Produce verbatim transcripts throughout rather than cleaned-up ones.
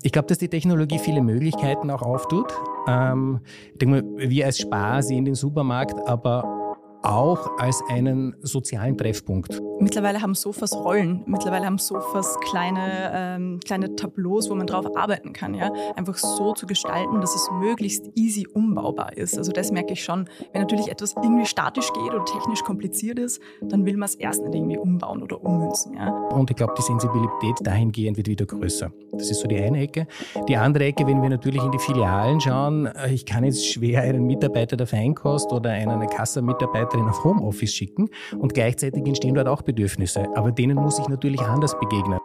Ich glaube, dass die Technologie viele Möglichkeiten auch auftut. Ähm, ich denke mal, wir als Spar sehen den Supermarkt aber auch als einen sozialen Treffpunkt. Mittlerweile haben Sofas Rollen, mittlerweile haben Sofas kleine, ähm, kleine Tableaus, wo man drauf arbeiten kann. Ja? Einfach so zu gestalten, dass es möglichst easy umbaubar ist. Also das merke ich schon. Wenn natürlich etwas irgendwie statisch geht oder technisch kompliziert ist, dann will man es erst nicht irgendwie umbauen oder ummünzen. Ja? Und ich glaube, die Sensibilität dahingehend wird wieder größer. Das ist so die eine Ecke. Die andere Ecke, wenn wir natürlich in die Filialen schauen, ich kann jetzt schwer einen Mitarbeiter der Feinkost oder eine Kassenmitarbeiterin auf Homeoffice schicken und gleichzeitig entstehen dort auch Bedürfnisse. Aber denen muss ich natürlich anders begegnen.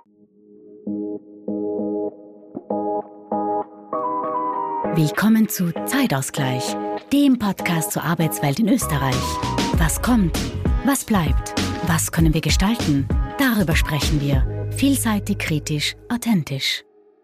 Willkommen zu Zeitausgleich, dem Podcast zur Arbeitswelt in Österreich. Was kommt? Was bleibt? Was können wir gestalten? Darüber sprechen wir. Vielseitig, kritisch, authentisch.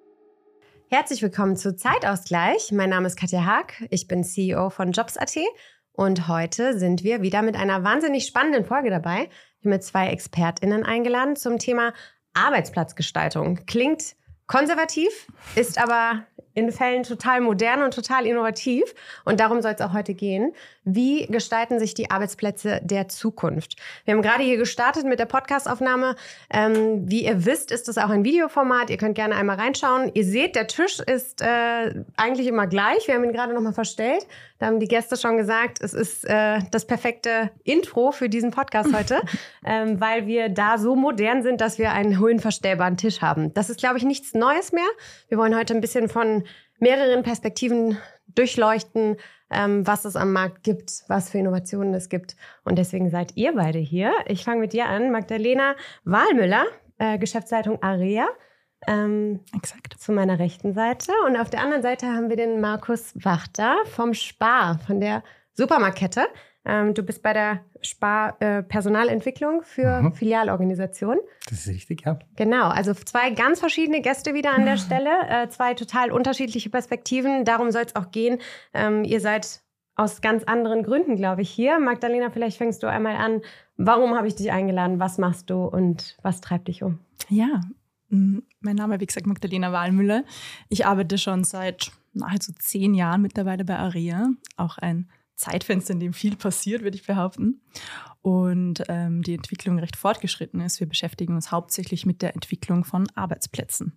Herzlich willkommen zu Zeitausgleich. Mein Name ist Katja Haag. Ich bin C E O von Jobs Punkt A T. Und heute sind wir wieder mit einer wahnsinnig spannenden Folge dabei. Ich habe mir zwei ExpertInnen eingeladen zum Thema Arbeitsplatzgestaltung. Klingt konservativ, ist aber in Fällen total modern und total innovativ. Und darum soll es auch heute gehen. Wie gestalten sich die Arbeitsplätze der Zukunft? Wir haben gerade hier gestartet mit der Podcastaufnahme. Ähm, wie ihr wisst, ist das auch ein Videoformat. Ihr könnt gerne einmal reinschauen. Ihr seht, der Tisch ist äh, eigentlich immer gleich. Wir haben ihn gerade nochmal verstellt. Da haben die Gäste schon gesagt, es ist äh, das perfekte Intro für diesen Podcast heute, ähm, weil wir da so modern sind, dass wir einen höhenverstellbaren Tisch haben. Das ist, glaube ich, nichts Neues mehr. Wir wollen heute ein bisschen von mehreren Perspektiven durchleuchten, ähm, was es am Markt gibt, was für Innovationen es gibt. Und deswegen seid ihr beide hier. Ich fange mit dir an. Magdalena Wahlmüller, äh, Geschäftsleitung Area. Ähm, Exakt. Zu meiner rechten Seite. Und auf der anderen Seite haben wir den Markus Wachter vom Spar, von der Supermarktkette. Ähm, du bist bei der Spar äh, Personalentwicklung für mhm. Filialorganisation. Das ist richtig, ja. Genau, also zwei ganz verschiedene Gäste wieder an der Stelle, äh, zwei total unterschiedliche Perspektiven. Darum soll es auch gehen. Ähm, ihr seid aus ganz anderen Gründen, glaube ich, hier. Magdalena, vielleicht fängst du einmal an. Warum habe ich dich eingeladen? Was machst du und was treibt dich um? Ja, mein Name, wie gesagt, Magdalena Wahlmüller. Ich arbeite schon seit nahezu zehn Jahren mittlerweile bei Area. Auch ein Zeitfenster, in dem viel passiert, würde ich behaupten. Und ähm, die Entwicklung recht fortgeschritten ist. Wir beschäftigen uns hauptsächlich mit der Entwicklung von Arbeitsplätzen.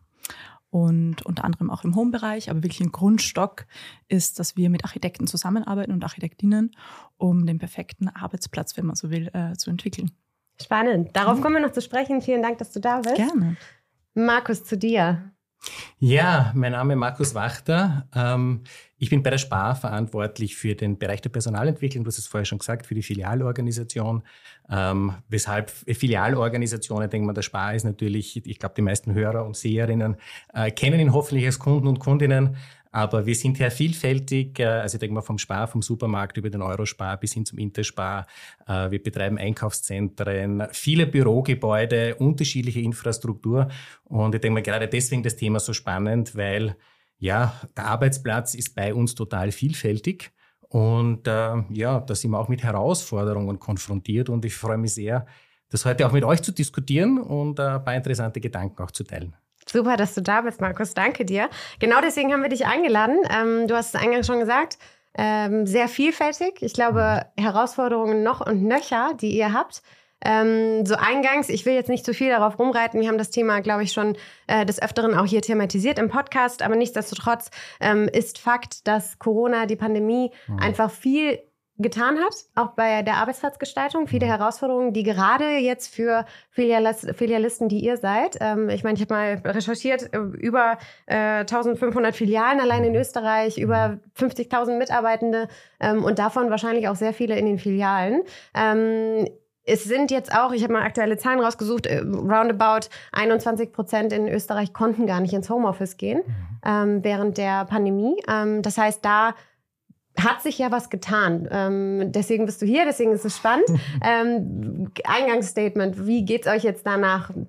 Und unter anderem auch im Home-Bereich, aber wirklich ein Grundstock ist, dass wir mit Architekten zusammenarbeiten und Architektinnen, um den perfekten Arbeitsplatz, wenn man so will, äh, zu entwickeln. Spannend. Darauf mhm. kommen wir noch zu sprechen. Vielen Dank, dass du da bist. Gerne. Markus, zu dir. Ja, mein Name ist Markus Wachter. Ähm, ich bin bei der Spar verantwortlich für den Bereich der Personalentwicklung. Du hast es vorher schon gesagt, für die Filialorganisation. Ähm, weshalb Filialorganisationen, denkt man, der Spar ist natürlich, ich glaube, die meisten Hörer und Seherinnen äh, kennen ihn hoffentlich als Kunden und Kundinnen. Aber wir sind ja vielfältig, also ich denke mal vom Spar, vom Supermarkt über den Eurospar bis hin zum Interspar. Wir betreiben Einkaufszentren, viele Bürogebäude, unterschiedliche Infrastruktur. Und ich denke mal gerade deswegen das Thema so spannend, weil ja, der Arbeitsplatz ist bei uns total vielfältig. Und äh, ja, da sind wir auch mit Herausforderungen konfrontiert. Und ich freue mich sehr, das heute auch mit euch zu diskutieren und ein paar interessante Gedanken auch zu teilen. Super, dass du da bist, Markus. Danke dir. Genau deswegen haben wir dich eingeladen. Ähm, du hast es eingangs schon gesagt, ähm, sehr vielfältig. Ich glaube, Herausforderungen noch und nöcher, die ihr habt. Ähm, so eingangs, ich will jetzt nicht zu viel darauf rumreiten. Wir haben das Thema, glaube ich, schon äh, des Öfteren auch hier thematisiert im Podcast. Aber nichtsdestotrotz ähm, ist Fakt, dass Corona, die Pandemie, mhm. einfach viel getan hat, auch bei der Arbeitsplatzgestaltung, viele Herausforderungen, die gerade jetzt für Filialist, Filialisten, die ihr seid, ähm, ich meine, ich habe mal recherchiert, über äh, eintausendfünfhundert Filialen allein in Österreich, über fünfzigtausend Mitarbeitende ähm, und davon wahrscheinlich auch sehr viele in den Filialen. Ähm, Es sind jetzt auch, ich habe mal aktuelle Zahlen rausgesucht, roundabout einundzwanzig Prozent in Österreich konnten gar nicht ins Homeoffice gehen ähm, während der Pandemie. Ähm, das heißt, da hat sich ja was getan. Ähm, deswegen bist du hier, deswegen ist es spannend. ähm, Eingangsstatement, wie geht's euch jetzt danach, jetzt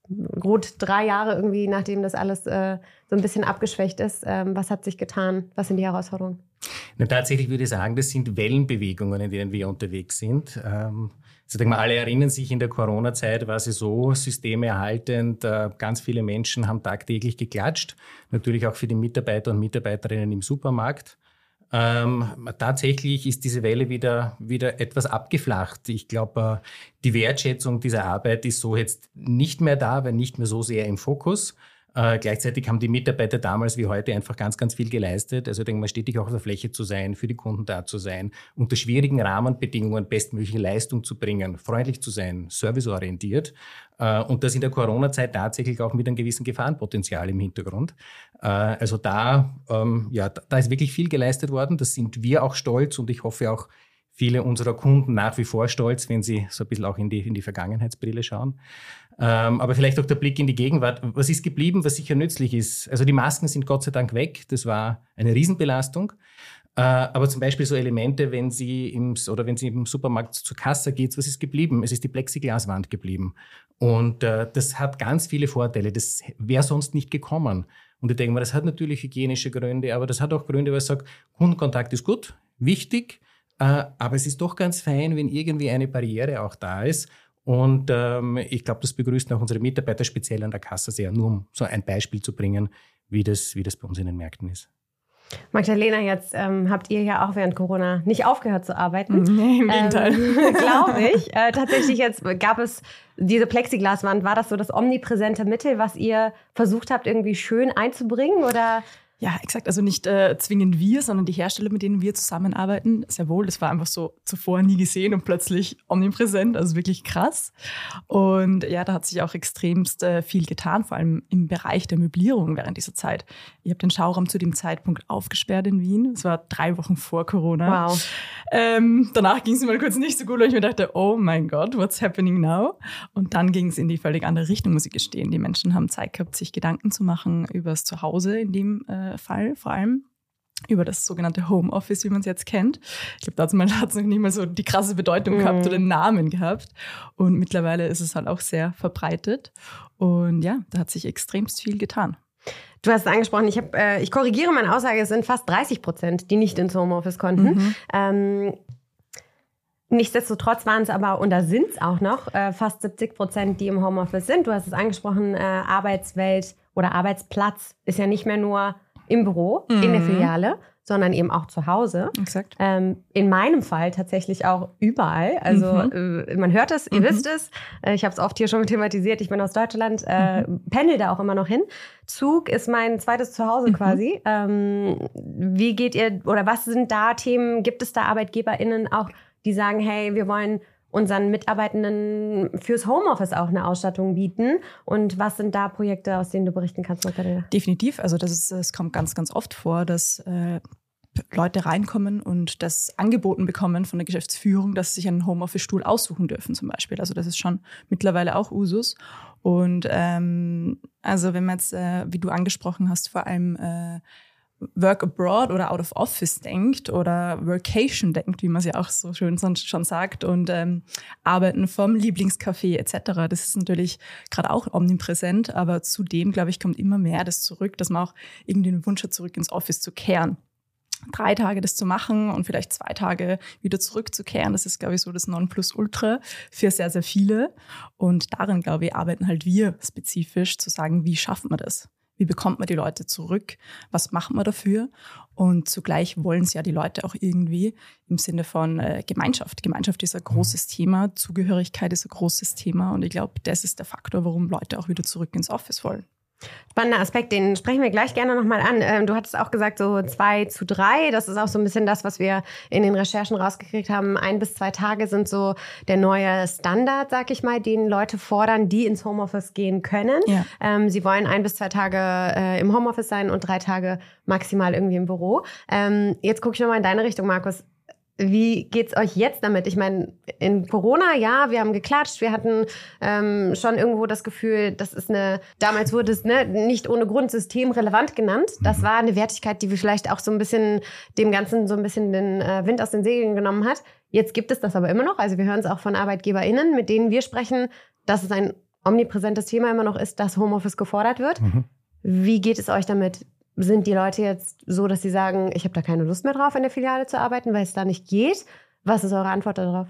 gut drei Jahre irgendwie, nachdem das alles äh, so ein bisschen abgeschwächt ist. Ähm, was hat sich getan? Was sind die Herausforderungen? Na, tatsächlich würde ich sagen, das sind Wellenbewegungen, in denen wir unterwegs sind. Ähm, ich denke mal, alle erinnern sich, in der Corona-Zeit war sie so systemerhaltend. Äh, ganz viele Menschen haben tagtäglich geklatscht. Natürlich auch für die Mitarbeiter und Mitarbeiterinnen im Supermarkt. Ähm, tatsächlich ist diese Welle wieder, wieder etwas abgeflacht. Ich glaube, äh, die Wertschätzung dieser Arbeit ist so jetzt nicht mehr da, weil nicht mehr so sehr im Fokus. Äh, gleichzeitig haben die Mitarbeiter damals wie heute einfach ganz, ganz viel geleistet. Also ich denke mal, stetig auch auf der Fläche zu sein, für die Kunden da zu sein, unter schwierigen Rahmenbedingungen bestmögliche Leistung zu bringen, freundlich zu sein, serviceorientiert. Äh, und das in der Corona-Zeit tatsächlich auch mit einem gewissen Gefahrenpotenzial im Hintergrund. Äh, also da, ähm, ja, da, da ist wirklich viel geleistet worden. Das sind wir auch stolz und ich hoffe auch viele unserer Kunden nach wie vor stolz, wenn sie so ein bisschen auch in die, in die Vergangenheitsbrille schauen. Ähm, aber vielleicht auch der Blick in die Gegenwart. Was ist geblieben, was sicher nützlich ist? Also die Masken sind Gott sei Dank weg. Das war eine Riesenbelastung. Äh, aber zum Beispiel so Elemente, wenn Sie im, oder wenn Sie im Supermarkt zur Kasse geht, was ist geblieben? Es ist die Plexiglaswand geblieben. Und äh, das hat ganz viele Vorteile. Das wäre sonst nicht gekommen. Und ich denke mal, das hat natürlich hygienische Gründe, aber das hat auch Gründe, weil ich sage, Kundenkontakt ist gut, wichtig, äh, aber es ist doch ganz fein, wenn irgendwie eine Barriere auch da ist. Und ähm, ich glaube, das begrüßen auch unsere Mitarbeiter speziell an der Kasse sehr, nur um so ein Beispiel zu bringen, wie das, wie das bei uns in den Märkten ist. Magdalena, jetzt ähm, habt ihr ja auch während Corona nicht aufgehört zu arbeiten. Nee, im Gegenteil. Ähm, Glaube ich. Äh, tatsächlich jetzt gab es diese Plexiglaswand. War das so das omnipräsente Mittel, was ihr versucht habt, irgendwie schön einzubringen? Oder? Ja, exakt. Also nicht äh, zwingend wir, sondern die Hersteller, mit denen wir zusammenarbeiten. Sehr wohl, das war einfach so zuvor nie gesehen und plötzlich omnipräsent, also wirklich krass. Und ja, da hat sich auch extremst äh, viel getan, vor allem im Bereich der Möblierung während dieser Zeit. Ich habe den Schauraum zu dem Zeitpunkt aufgesperrt in Wien. Das war drei Wochen vor Corona. Wow. Ähm, danach ging es mir mal kurz nicht so gut, weil ich mir dachte, oh mein Gott, what's happening now? Und dann ging es in die völlig andere Richtung, muss ich gestehen. Die Menschen haben Zeit gehabt, sich Gedanken zu machen über das Zuhause in dem äh, Fall vor allem, über das sogenannte Homeoffice, wie man es jetzt kennt. Ich glaube, dazu hat es noch nicht mal so die krasse Bedeutung gehabt mhm. oder den Namen gehabt. Und mittlerweile ist es halt auch sehr verbreitet. Und ja, da hat sich extremst viel getan. Du hast es angesprochen, ich, hab, äh, ich korrigiere meine Aussage, es sind fast dreißig Prozent, die nicht ins Homeoffice konnten. Mhm. Ähm, nichtsdestotrotz waren es aber, und da sind es auch noch, äh, fast siebzig Prozent, die im Homeoffice sind. Du hast es angesprochen, äh, Arbeitswelt oder Arbeitsplatz ist ja nicht mehr nur im Büro, mhm. in der Filiale, sondern eben auch zu Hause. Exakt. Ähm, in meinem Fall tatsächlich auch überall. Also mhm. äh, man hört es, ihr mhm. wisst es. Äh, ich habe es oft hier schon thematisiert. Ich bin aus Deutschland, äh, mhm. pendel da auch immer noch hin. Zug ist mein zweites Zuhause mhm. quasi. Ähm, wie geht ihr, oder was sind da Themen, gibt es da ArbeitgeberInnen auch, die sagen, hey, wir wollen unseren Mitarbeitenden fürs Homeoffice auch eine Ausstattung bieten? Und was sind da Projekte, aus denen du berichten kannst, Magdalena? Definitiv. Also das ist, es kommt ganz, ganz oft vor, dass äh, Leute reinkommen und das angeboten bekommen von der Geschäftsführung, dass sie sich einen Homeoffice-Stuhl aussuchen dürfen zum Beispiel. Also das ist schon mittlerweile auch Usus. Und ähm, also wenn man jetzt, äh, wie du angesprochen hast, vor allem äh, Work abroad oder out of office denkt oder Workation denkt, wie man es ja auch so schön schon sagt, und ähm, Arbeiten vom Lieblingscafé et cetera. Das ist natürlich gerade auch omnipräsent, aber zudem, glaube ich, kommt immer mehr das zurück, dass man auch irgendwie den Wunsch hat, zurück ins Office zu kehren. Drei Tage das zu machen und vielleicht zwei Tage wieder zurückzukehren, das ist, glaube ich, so das Nonplusultra für sehr, sehr viele. Und darin, glaube ich, arbeiten halt wir spezifisch, zu sagen, wie schafft man das? Wie bekommt man die Leute zurück? Was macht man dafür? Und zugleich wollen es ja die Leute auch irgendwie im Sinne von äh, Gemeinschaft. Gemeinschaft ist ein großes Thema, Zugehörigkeit ist ein großes Thema. Und ich glaube, das ist der Faktor, warum Leute auch wieder zurück ins Office wollen. Spannender Aspekt, den sprechen wir gleich gerne nochmal an. Ähm, du hattest auch gesagt, so zwei zu drei. Das ist auch so ein bisschen das, was wir in den Recherchen rausgekriegt haben. Ein bis zwei Tage sind so der neue Standard, sag ich mal, den Leute fordern, die ins Homeoffice gehen können. Ja. Ähm, sie wollen ein bis zwei Tage äh, im Homeoffice sein und drei Tage maximal irgendwie im Büro. Ähm, jetzt gucke ich nochmal in deine Richtung, Markus. Wie geht's euch jetzt damit? Ich meine, in Corona, ja, wir haben geklatscht, wir hatten ähm, schon irgendwo das Gefühl, das ist eine, damals wurde es ne, nicht ohne Grund systemrelevant genannt. Das war eine Wertigkeit, die wir vielleicht auch so ein bisschen dem Ganzen so ein bisschen den äh, Wind aus den Segeln genommen hat. Jetzt gibt es das aber immer noch. Also wir hören es auch von ArbeitgeberInnen, mit denen wir sprechen, dass es ein omnipräsentes Thema immer noch ist, dass Homeoffice gefordert wird. Mhm. Wie geht es euch damit? Sind die Leute jetzt so, dass sie sagen, ich habe da keine Lust mehr drauf, in der Filiale zu arbeiten, weil es da nicht geht? Was ist eure Antwort darauf?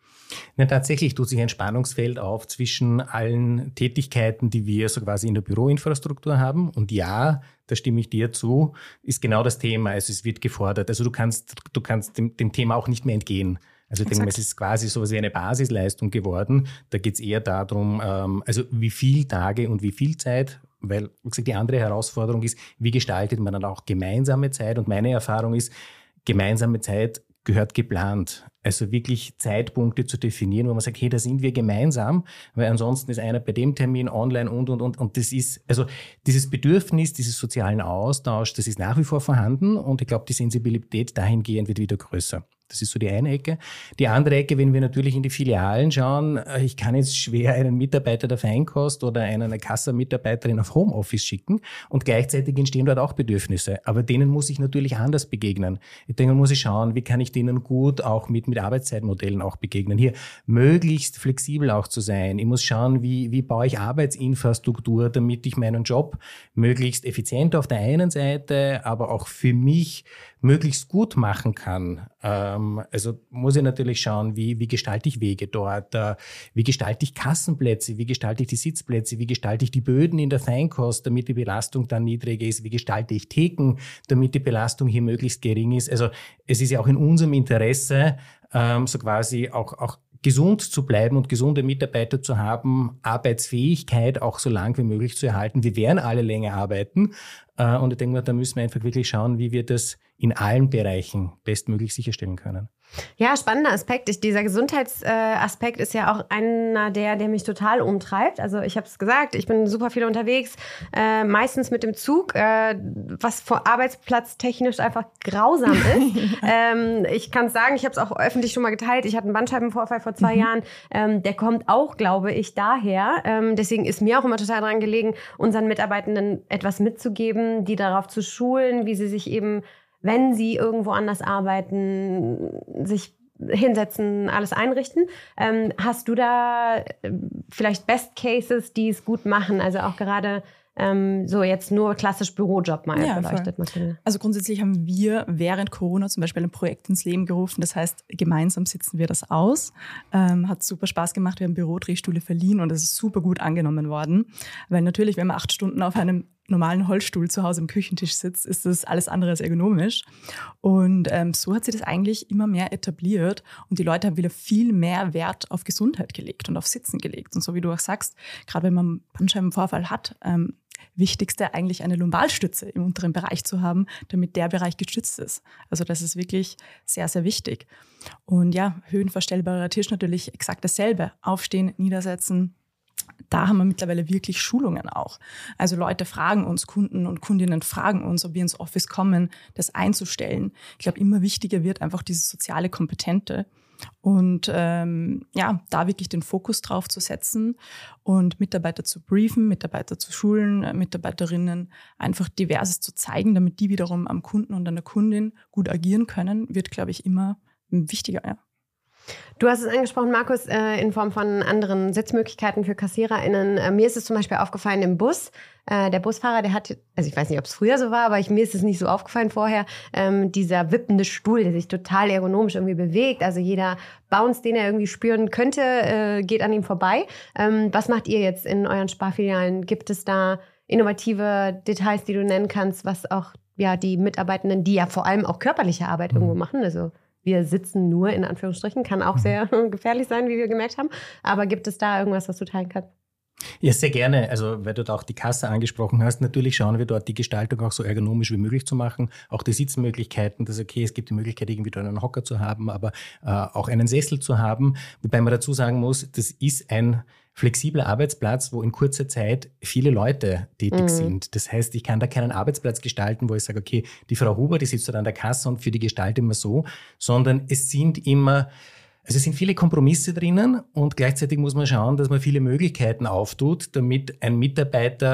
Ja, tatsächlich tut sich ein Spannungsfeld auf zwischen allen Tätigkeiten, die wir so quasi in der Büroinfrastruktur haben. Und ja, da stimme ich dir zu, ist genau das Thema. Also es wird gefordert. Also du kannst, du kannst dem, dem Thema auch nicht mehr entgehen. Also ich denke mal, es ist quasi so wie eine Basisleistung geworden. Da geht es eher darum, ähm, also wie viel Tage und wie viel Zeit, weil wie gesagt, die andere Herausforderung ist, wie gestaltet man dann auch gemeinsame Zeit? Und meine Erfahrung ist, gemeinsame Zeit gehört geplant. Also wirklich Zeitpunkte zu definieren, wo man sagt, hey, da sind wir gemeinsam, weil ansonsten ist einer bei dem Termin online und, und, und. Und das ist, also dieses Bedürfnis, dieses sozialen Austausch, das ist nach wie vor vorhanden und ich glaube, die Sensibilität dahingehend wird wieder größer. Das ist so die eine Ecke. Die andere Ecke, wenn wir natürlich in die Filialen schauen, ich kann jetzt schwer einen Mitarbeiter der Feinkost oder eine Kassamitarbeiterin auf Homeoffice schicken und gleichzeitig entstehen dort auch Bedürfnisse. Aber denen muss ich natürlich anders begegnen. Ich denke, man muss ich schauen, wie kann ich denen gut auch mit, mit Arbeitszeitmodellen auch begegnen. Hier möglichst flexibel auch zu sein. Ich muss schauen, wie, wie baue ich Arbeitsinfrastruktur, damit ich meinen Job möglichst effizient auf der einen Seite, aber auch für mich möglichst gut machen kann. Ähm, also muss ich natürlich schauen, wie, wie gestalte ich Wege dort, äh, wie gestalte ich Kassenplätze, wie gestalte ich die Sitzplätze, wie gestalte ich die Böden in der Feinkost, damit die Belastung dann niedriger ist, wie gestalte ich Theken, damit die Belastung hier möglichst gering ist. Also es ist ja auch in unserem Interesse, ähm, so quasi auch, auch gesund zu bleiben und gesunde Mitarbeiter zu haben, Arbeitsfähigkeit auch so lang wie möglich zu erhalten. Wir werden alle länger arbeiten. Und ich denke mal, da müssen wir einfach wirklich schauen, wie wir das in allen Bereichen bestmöglich sicherstellen können. Ja, spannender Aspekt. Ich, dieser Gesundheitsaspekt ist ja auch einer, der, der mich total umtreibt. Also ich habe es gesagt, ich bin super viel unterwegs, äh, meistens mit dem Zug, äh, was vor arbeitsplatztechnisch einfach grausam ist. ähm, ich kann es sagen, ich habe es auch öffentlich schon mal geteilt. Ich hatte einen Bandscheibenvorfall vor zwei mhm. Jahren. Ähm, der kommt auch, glaube ich, daher. Ähm, deswegen ist mir auch immer total daran gelegen, unseren Mitarbeitenden etwas mitzugeben, die darauf zu schulen, wie sie sich eben, wenn sie irgendwo anders arbeiten, sich hinsetzen, alles einrichten. Ähm, hast du da äh, vielleicht Best Cases, die es gut machen? Also auch gerade ähm, so jetzt nur klassisch Bürojob mal ja, beleuchtet. Also grundsätzlich haben wir während Corona zum Beispiel ein Projekt ins Leben gerufen. Das heißt, gemeinsam sitzen wir das aus. Ähm, hat super Spaß gemacht. Wir haben Bürodrehstühle verliehen und das ist super gut angenommen worden. Weil natürlich, wenn man acht Stunden auf einem normalen Holzstuhl zu Hause am Küchentisch sitzt, ist das alles andere als ergonomisch. Und ähm, so hat sich das eigentlich immer mehr etabliert und die Leute haben wieder viel mehr Wert auf Gesundheit gelegt und auf Sitzen gelegt. Und so wie du auch sagst, gerade wenn man einen Bandscheibenvorfall hat, ähm, Wichtigste eigentlich eine Lumbalstütze im unteren Bereich zu haben, damit der Bereich gestützt ist. Also das ist wirklich sehr, sehr wichtig. Und ja, höhenverstellbarer Tisch natürlich exakt dasselbe. Aufstehen, niedersetzen. Da haben wir mittlerweile wirklich Schulungen auch. Also Leute fragen uns, Kunden und Kundinnen fragen uns, ob wir ins Office kommen, das einzustellen. Ich glaube, immer wichtiger wird einfach diese soziale Kompetente. Und ähm, ja, da wirklich den Fokus drauf zu setzen und Mitarbeiter zu briefen, Mitarbeiter zu schulen, Mitarbeiterinnen einfach Diverses zu zeigen, damit die wiederum am Kunden und an der Kundin gut agieren können, wird, glaube ich, immer wichtiger, ja. Du hast es angesprochen, Markus, äh, in Form von anderen Sitzmöglichkeiten für KassiererInnen. Äh, mir ist es zum Beispiel aufgefallen im Bus. Äh, der Busfahrer, der hat, also ich weiß nicht, ob es früher so war, aber ich, mir ist es nicht so aufgefallen vorher, ähm, dieser wippende Stuhl, der sich total ergonomisch irgendwie bewegt. Also jeder Bounce, den er irgendwie spüren könnte, äh, geht an ihm vorbei. Ähm, was macht ihr jetzt in euren Sparfilialen? Gibt es da innovative Details, die du nennen kannst, was auch ja die Mitarbeitenden, die ja vor allem auch körperliche Arbeit irgendwo machen, also wir sitzen nur, in Anführungsstrichen, kann auch sehr gefährlich sein, wie wir gemerkt haben. Aber gibt es da irgendwas, was du teilen kannst? Ja, sehr gerne. Also, weil du da auch die Kasse angesprochen hast, natürlich schauen wir dort die Gestaltung auch so ergonomisch wie möglich zu machen. Auch die Sitzmöglichkeiten, das ist okay, es gibt die Möglichkeit, irgendwie dort einen Hocker zu haben, aber äh, auch einen Sessel zu haben. Wobei man dazu sagen muss, das ist ein flexibler Arbeitsplatz, wo in kurzer Zeit viele Leute tätig mhm. sind. Das heißt, ich kann da keinen Arbeitsplatz gestalten, wo ich sage, okay, die Frau Huber, die sitzt dort an der Kasse und für die gestalte immer so, sondern es sind immer, also es sind viele Kompromisse drinnen und gleichzeitig muss man schauen, dass man viele Möglichkeiten auftut, damit ein Mitarbeiter,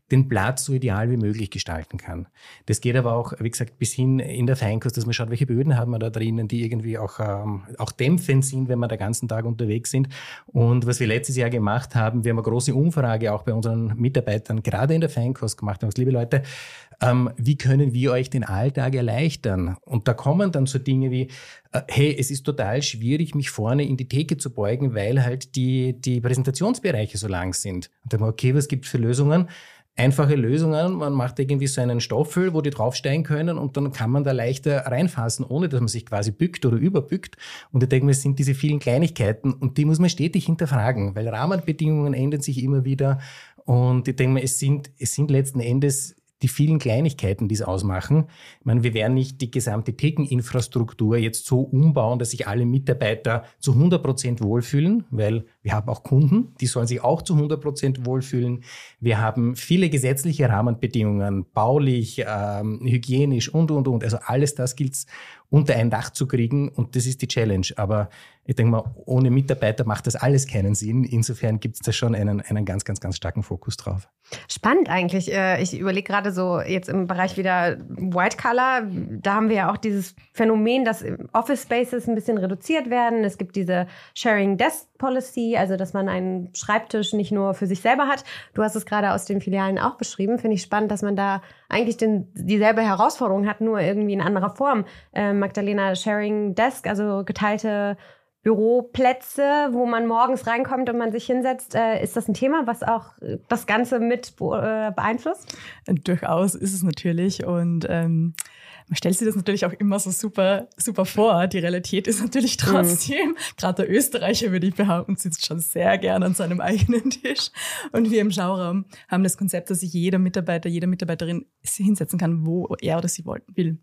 den Platz so ideal wie möglich gestalten kann. Das geht aber auch, wie gesagt, bis hin in der Feinkost, dass man schaut, welche Böden haben wir da drinnen, die irgendwie auch, ähm, auch dämpfend sind, wenn wir den ganzen Tag unterwegs sind. Und was wir letztes Jahr gemacht haben, wir haben eine große Umfrage auch bei unseren Mitarbeitern, gerade in der Feinkost gemacht. Wir haben gesagt, liebe Leute, ähm, wie können wir euch den Alltag erleichtern? Und da kommen dann so Dinge wie, äh, hey, es ist total schwierig, mich vorne in die Theke zu beugen, weil halt die, die Präsentationsbereiche so lang sind. Und dann, okay, was gibt es für Lösungen? Einfache Lösungen, man macht irgendwie so einen Stoffel, wo die draufsteigen können und dann kann man da leichter reinfassen, ohne dass man sich quasi bückt oder überbückt. Und ich denke mir, es sind diese vielen Kleinigkeiten und die muss man stetig hinterfragen, weil Rahmenbedingungen ändern sich immer wieder und ich denke mir, es sind, es sind letzten Endes die vielen Kleinigkeiten, die es ausmachen. Ich meine, wir werden nicht die gesamte Thekeninfrastruktur jetzt so umbauen, dass sich alle Mitarbeiter zu hundert Prozent wohlfühlen, weil wir haben auch Kunden, die sollen sich auch zu hundert Prozent wohlfühlen. Wir haben viele gesetzliche Rahmenbedingungen, baulich, ähm, hygienisch und, und, und. Also alles das gilt es unter ein Dach zu kriegen und das ist die Challenge. Aber ich denke mal, ohne Mitarbeiter macht das alles keinen Sinn. Insofern gibt es da schon einen, einen ganz, ganz, ganz starken Fokus drauf. Spannend eigentlich. Ich überlege gerade so jetzt im Bereich wieder White Collar, da haben wir ja auch dieses Phänomen, dass Office Spaces ein bisschen reduziert werden. Es gibt diese Sharing Desk Policy, also dass man einen Schreibtisch nicht nur für sich selber hat. Du hast es gerade aus den Filialen auch beschrieben. Finde ich spannend, dass man da eigentlich den, dieselbe Herausforderung hat, nur irgendwie in anderer Form. Äh, Magdalena, Sharing Desk, also geteilte Büroplätze, wo man morgens reinkommt und man sich hinsetzt. Äh, ist das ein Thema, was auch das Ganze mit äh, beeinflusst? Durchaus ist es natürlich und ähm, man stellt sich das natürlich auch immer so super, super vor. Die Realität ist natürlich trotzdem, mhm. gerade der Österreicher, würde ich behaupten, sitzt schon sehr gern an seinem eigenen Tisch. Und wir im Schauraum haben das Konzept, dass sich jeder Mitarbeiter, jede Mitarbeiterin hinsetzen kann, wo er oder sie will.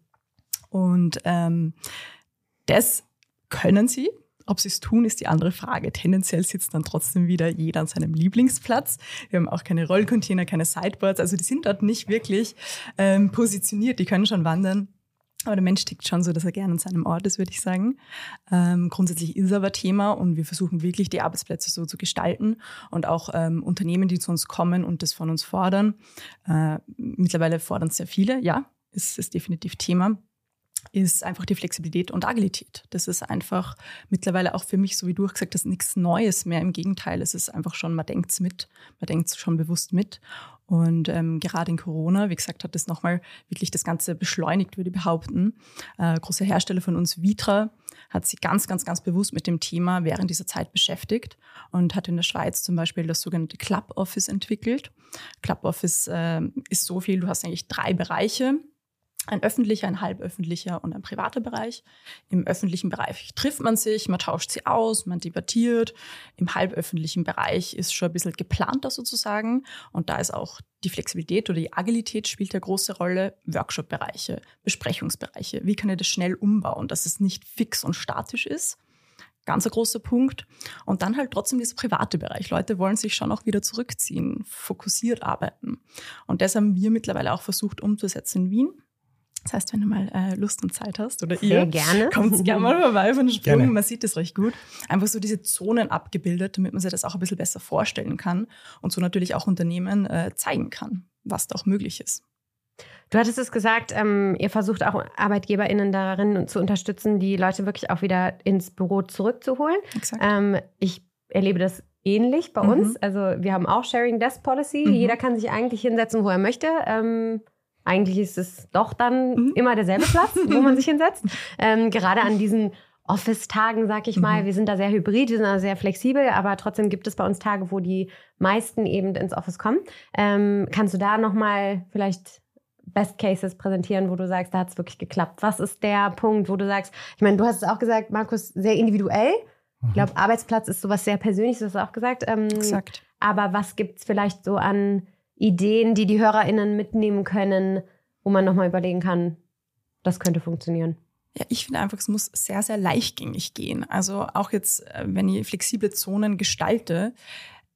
Und ähm, das können sie. Ob sie es tun, ist die andere Frage. Tendenziell sitzt dann trotzdem wieder jeder an seinem Lieblingsplatz. Wir haben auch keine Rollcontainer, keine Sideboards. Also die sind dort nicht wirklich ähm, positioniert. Die können schon wandern. Aber der Mensch tickt schon so, dass er gerne an seinem Ort ist, würde ich sagen. Ähm, grundsätzlich ist es aber Thema und wir versuchen wirklich, die Arbeitsplätze so zu gestalten und auch ähm, Unternehmen, die zu uns kommen und das von uns fordern. Äh, mittlerweile fordern es sehr viele. Ja, ist, ist definitiv Thema. Ist einfach die Flexibilität und Agilität. Das ist einfach mittlerweile auch für mich, so wie du auch gesagt hast, nichts Neues mehr. Im Gegenteil, es ist einfach schon, man denkt es mit, man denkt es schon bewusst mit. Und ähm, gerade in Corona, wie gesagt, hat das nochmal wirklich das Ganze beschleunigt, würde ich behaupten. Äh, großer Hersteller von uns, Vitra, hat sich ganz, ganz, ganz bewusst mit dem Thema während dieser Zeit beschäftigt und hat in der Schweiz zum Beispiel das sogenannte Club Office entwickelt. Club Office äh, ist so viel, du hast eigentlich drei Bereiche. Ein öffentlicher, ein halböffentlicher und ein privater Bereich. Im öffentlichen Bereich trifft man sich, man tauscht sie aus, man debattiert. Im halböffentlichen Bereich ist schon ein bisschen geplanter sozusagen. Und da ist auch die Flexibilität oder die Agilität spielt eine große Rolle. Workshop-Bereiche, Besprechungsbereiche. Wie kann ich das schnell umbauen, dass es nicht fix und statisch ist? Ganz ein großer Punkt. Und dann halt trotzdem dieser private Bereich. Leute wollen sich schon auch wieder zurückziehen, fokussiert arbeiten. Und das haben wir mittlerweile auch versucht umzusetzen in Wien. Das heißt, wenn du mal äh, Lust und Zeit hast oder Sehr ihr, gerne. kommt gerne mal vorbei von den Sprung. Man sieht das recht gut. Einfach so diese Zonen abgebildet, damit man sich das auch ein bisschen besser vorstellen kann und so natürlich auch Unternehmen äh, zeigen kann, was da auch möglich ist. Du hattest es gesagt, ähm, ihr versucht auch ArbeitgeberInnen darin zu unterstützen, die Leute wirklich auch wieder ins Büro zurückzuholen. Exakt. Ähm, ich erlebe das ähnlich bei mhm. uns. Also wir haben auch Sharing Desk Policy. Mhm. Jeder kann sich eigentlich hinsetzen, wo er möchte. Ähm, Eigentlich ist es doch dann mhm. immer derselbe Platz, wo man sich hinsetzt. Ähm, gerade an diesen Office-Tagen, sag ich mal, mhm. wir sind da sehr hybrid, wir sind da sehr flexibel, aber trotzdem gibt es bei uns Tage, wo die meisten eben ins Office kommen. Ähm, kannst du da nochmal vielleicht Best Cases präsentieren, wo du sagst, da hat es wirklich geklappt? Was ist der Punkt, wo du sagst, ich meine, du hast es auch gesagt, Markus, sehr individuell. Mhm. Ich glaube, Arbeitsplatz ist sowas sehr Persönliches, das hast du auch gesagt. Ähm, Exakt. Aber was gibt es vielleicht so an Ideen, die die HörerInnen mitnehmen können, wo man nochmal überlegen kann, das könnte funktionieren? Ja, ich finde einfach, es muss sehr, sehr leichtgängig gehen. Also auch jetzt, wenn ich flexible Zonen gestalte,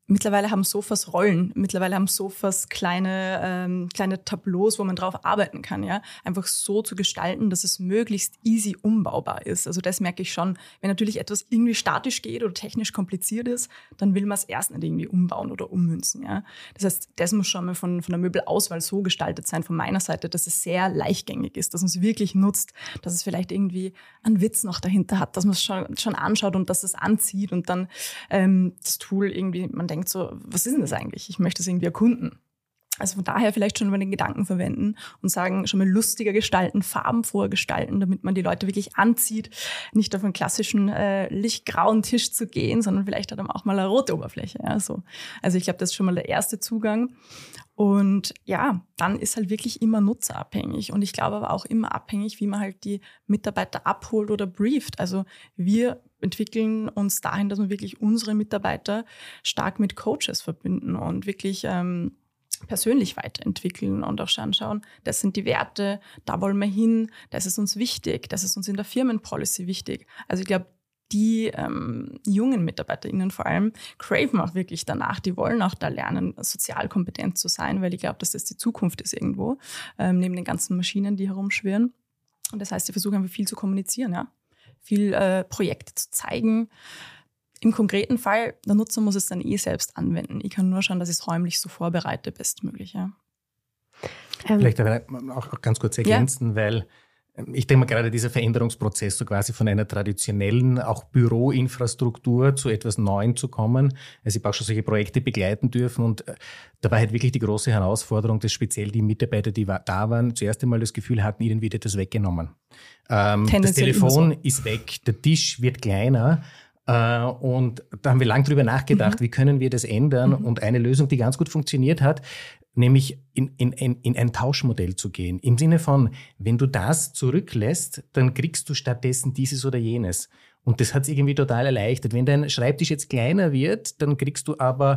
Mittlerweile haben Sofas Rollen, mittlerweile haben Sofas kleine, ähm, kleine Tableaus, wo man drauf arbeiten kann, ja. Einfach so zu gestalten, dass es möglichst easy umbaubar ist. Also das merke ich schon. Wenn natürlich etwas irgendwie statisch geht oder technisch kompliziert ist, dann will man es erst nicht irgendwie umbauen oder ummünzen, ja. Das heißt, das muss schon mal von, von der Möbelauswahl so gestaltet sein von meiner Seite, dass es sehr leichtgängig ist, dass man es wirklich nutzt, dass es vielleicht irgendwie einen Witz noch dahinter hat, dass man es schon, schon anschaut und dass es anzieht und dann ähm, das Tool irgendwie, man denkt so, was ist denn das eigentlich? Ich möchte es irgendwie erkunden. Also von daher vielleicht schon mal den Gedanken verwenden und sagen, schon mal lustiger gestalten, farbenfroher gestalten, damit man die Leute wirklich anzieht, nicht auf einen klassischen äh, lichtgrauen Tisch zu gehen, sondern vielleicht hat man auch mal eine rote Oberfläche. Ja, so. Also ich glaube, das ist schon mal der erste Zugang. Und ja, dann ist halt wirklich immer nutzerabhängig. Und ich glaube aber auch immer abhängig, wie man halt die Mitarbeiter abholt oder brieft. Also wir entwickeln uns dahin, dass wir wirklich unsere Mitarbeiter stark mit Coaches verbinden und wirklich ähm, persönlich weiterentwickeln und auch anschauen, das sind die Werte, da wollen wir hin, das ist uns wichtig, das ist uns in der Firmenpolicy wichtig. Also ich glaube, die ähm, jungen MitarbeiterInnen vor allem craven auch wirklich danach. Die wollen auch da lernen, sozial kompetent zu sein, weil ich glaube, dass das die Zukunft ist irgendwo, ähm, neben den ganzen Maschinen, die herumschwirren. Und das heißt, sie versuchen einfach viel zu kommunizieren, ja, viel äh, Projekte zu zeigen. Im konkreten Fall, der Nutzer muss es dann eh selbst anwenden. Ich kann nur schauen, dass ich es räumlich so vorbereite, bestmöglich, ja. Ähm, Vielleicht auch ganz kurz ergänzen, ja. weil ich denke mal, gerade dieser Veränderungsprozess, so quasi von einer traditionellen, auch Büroinfrastruktur zu etwas Neuem zu kommen. Also ich habe auch schon solche Projekte begleiten dürfen und da war halt wirklich die große Herausforderung, dass speziell die Mitarbeiter, die da waren, zuerst einmal das Gefühl hatten, ihnen wird etwas weggenommen. Ähm, das Telefon so. ist weg, der Tisch wird kleiner. Und da haben wir lang drüber nachgedacht, mhm. wie können wir das ändern? Mhm. Und eine Lösung, die ganz gut funktioniert hat, nämlich in, in, in ein Tauschmodell zu gehen. Im Sinne von, wenn du das zurücklässt, dann kriegst du stattdessen dieses oder jenes. Und das hat es irgendwie total erleichtert. Wenn dein Schreibtisch jetzt kleiner wird, dann kriegst du aber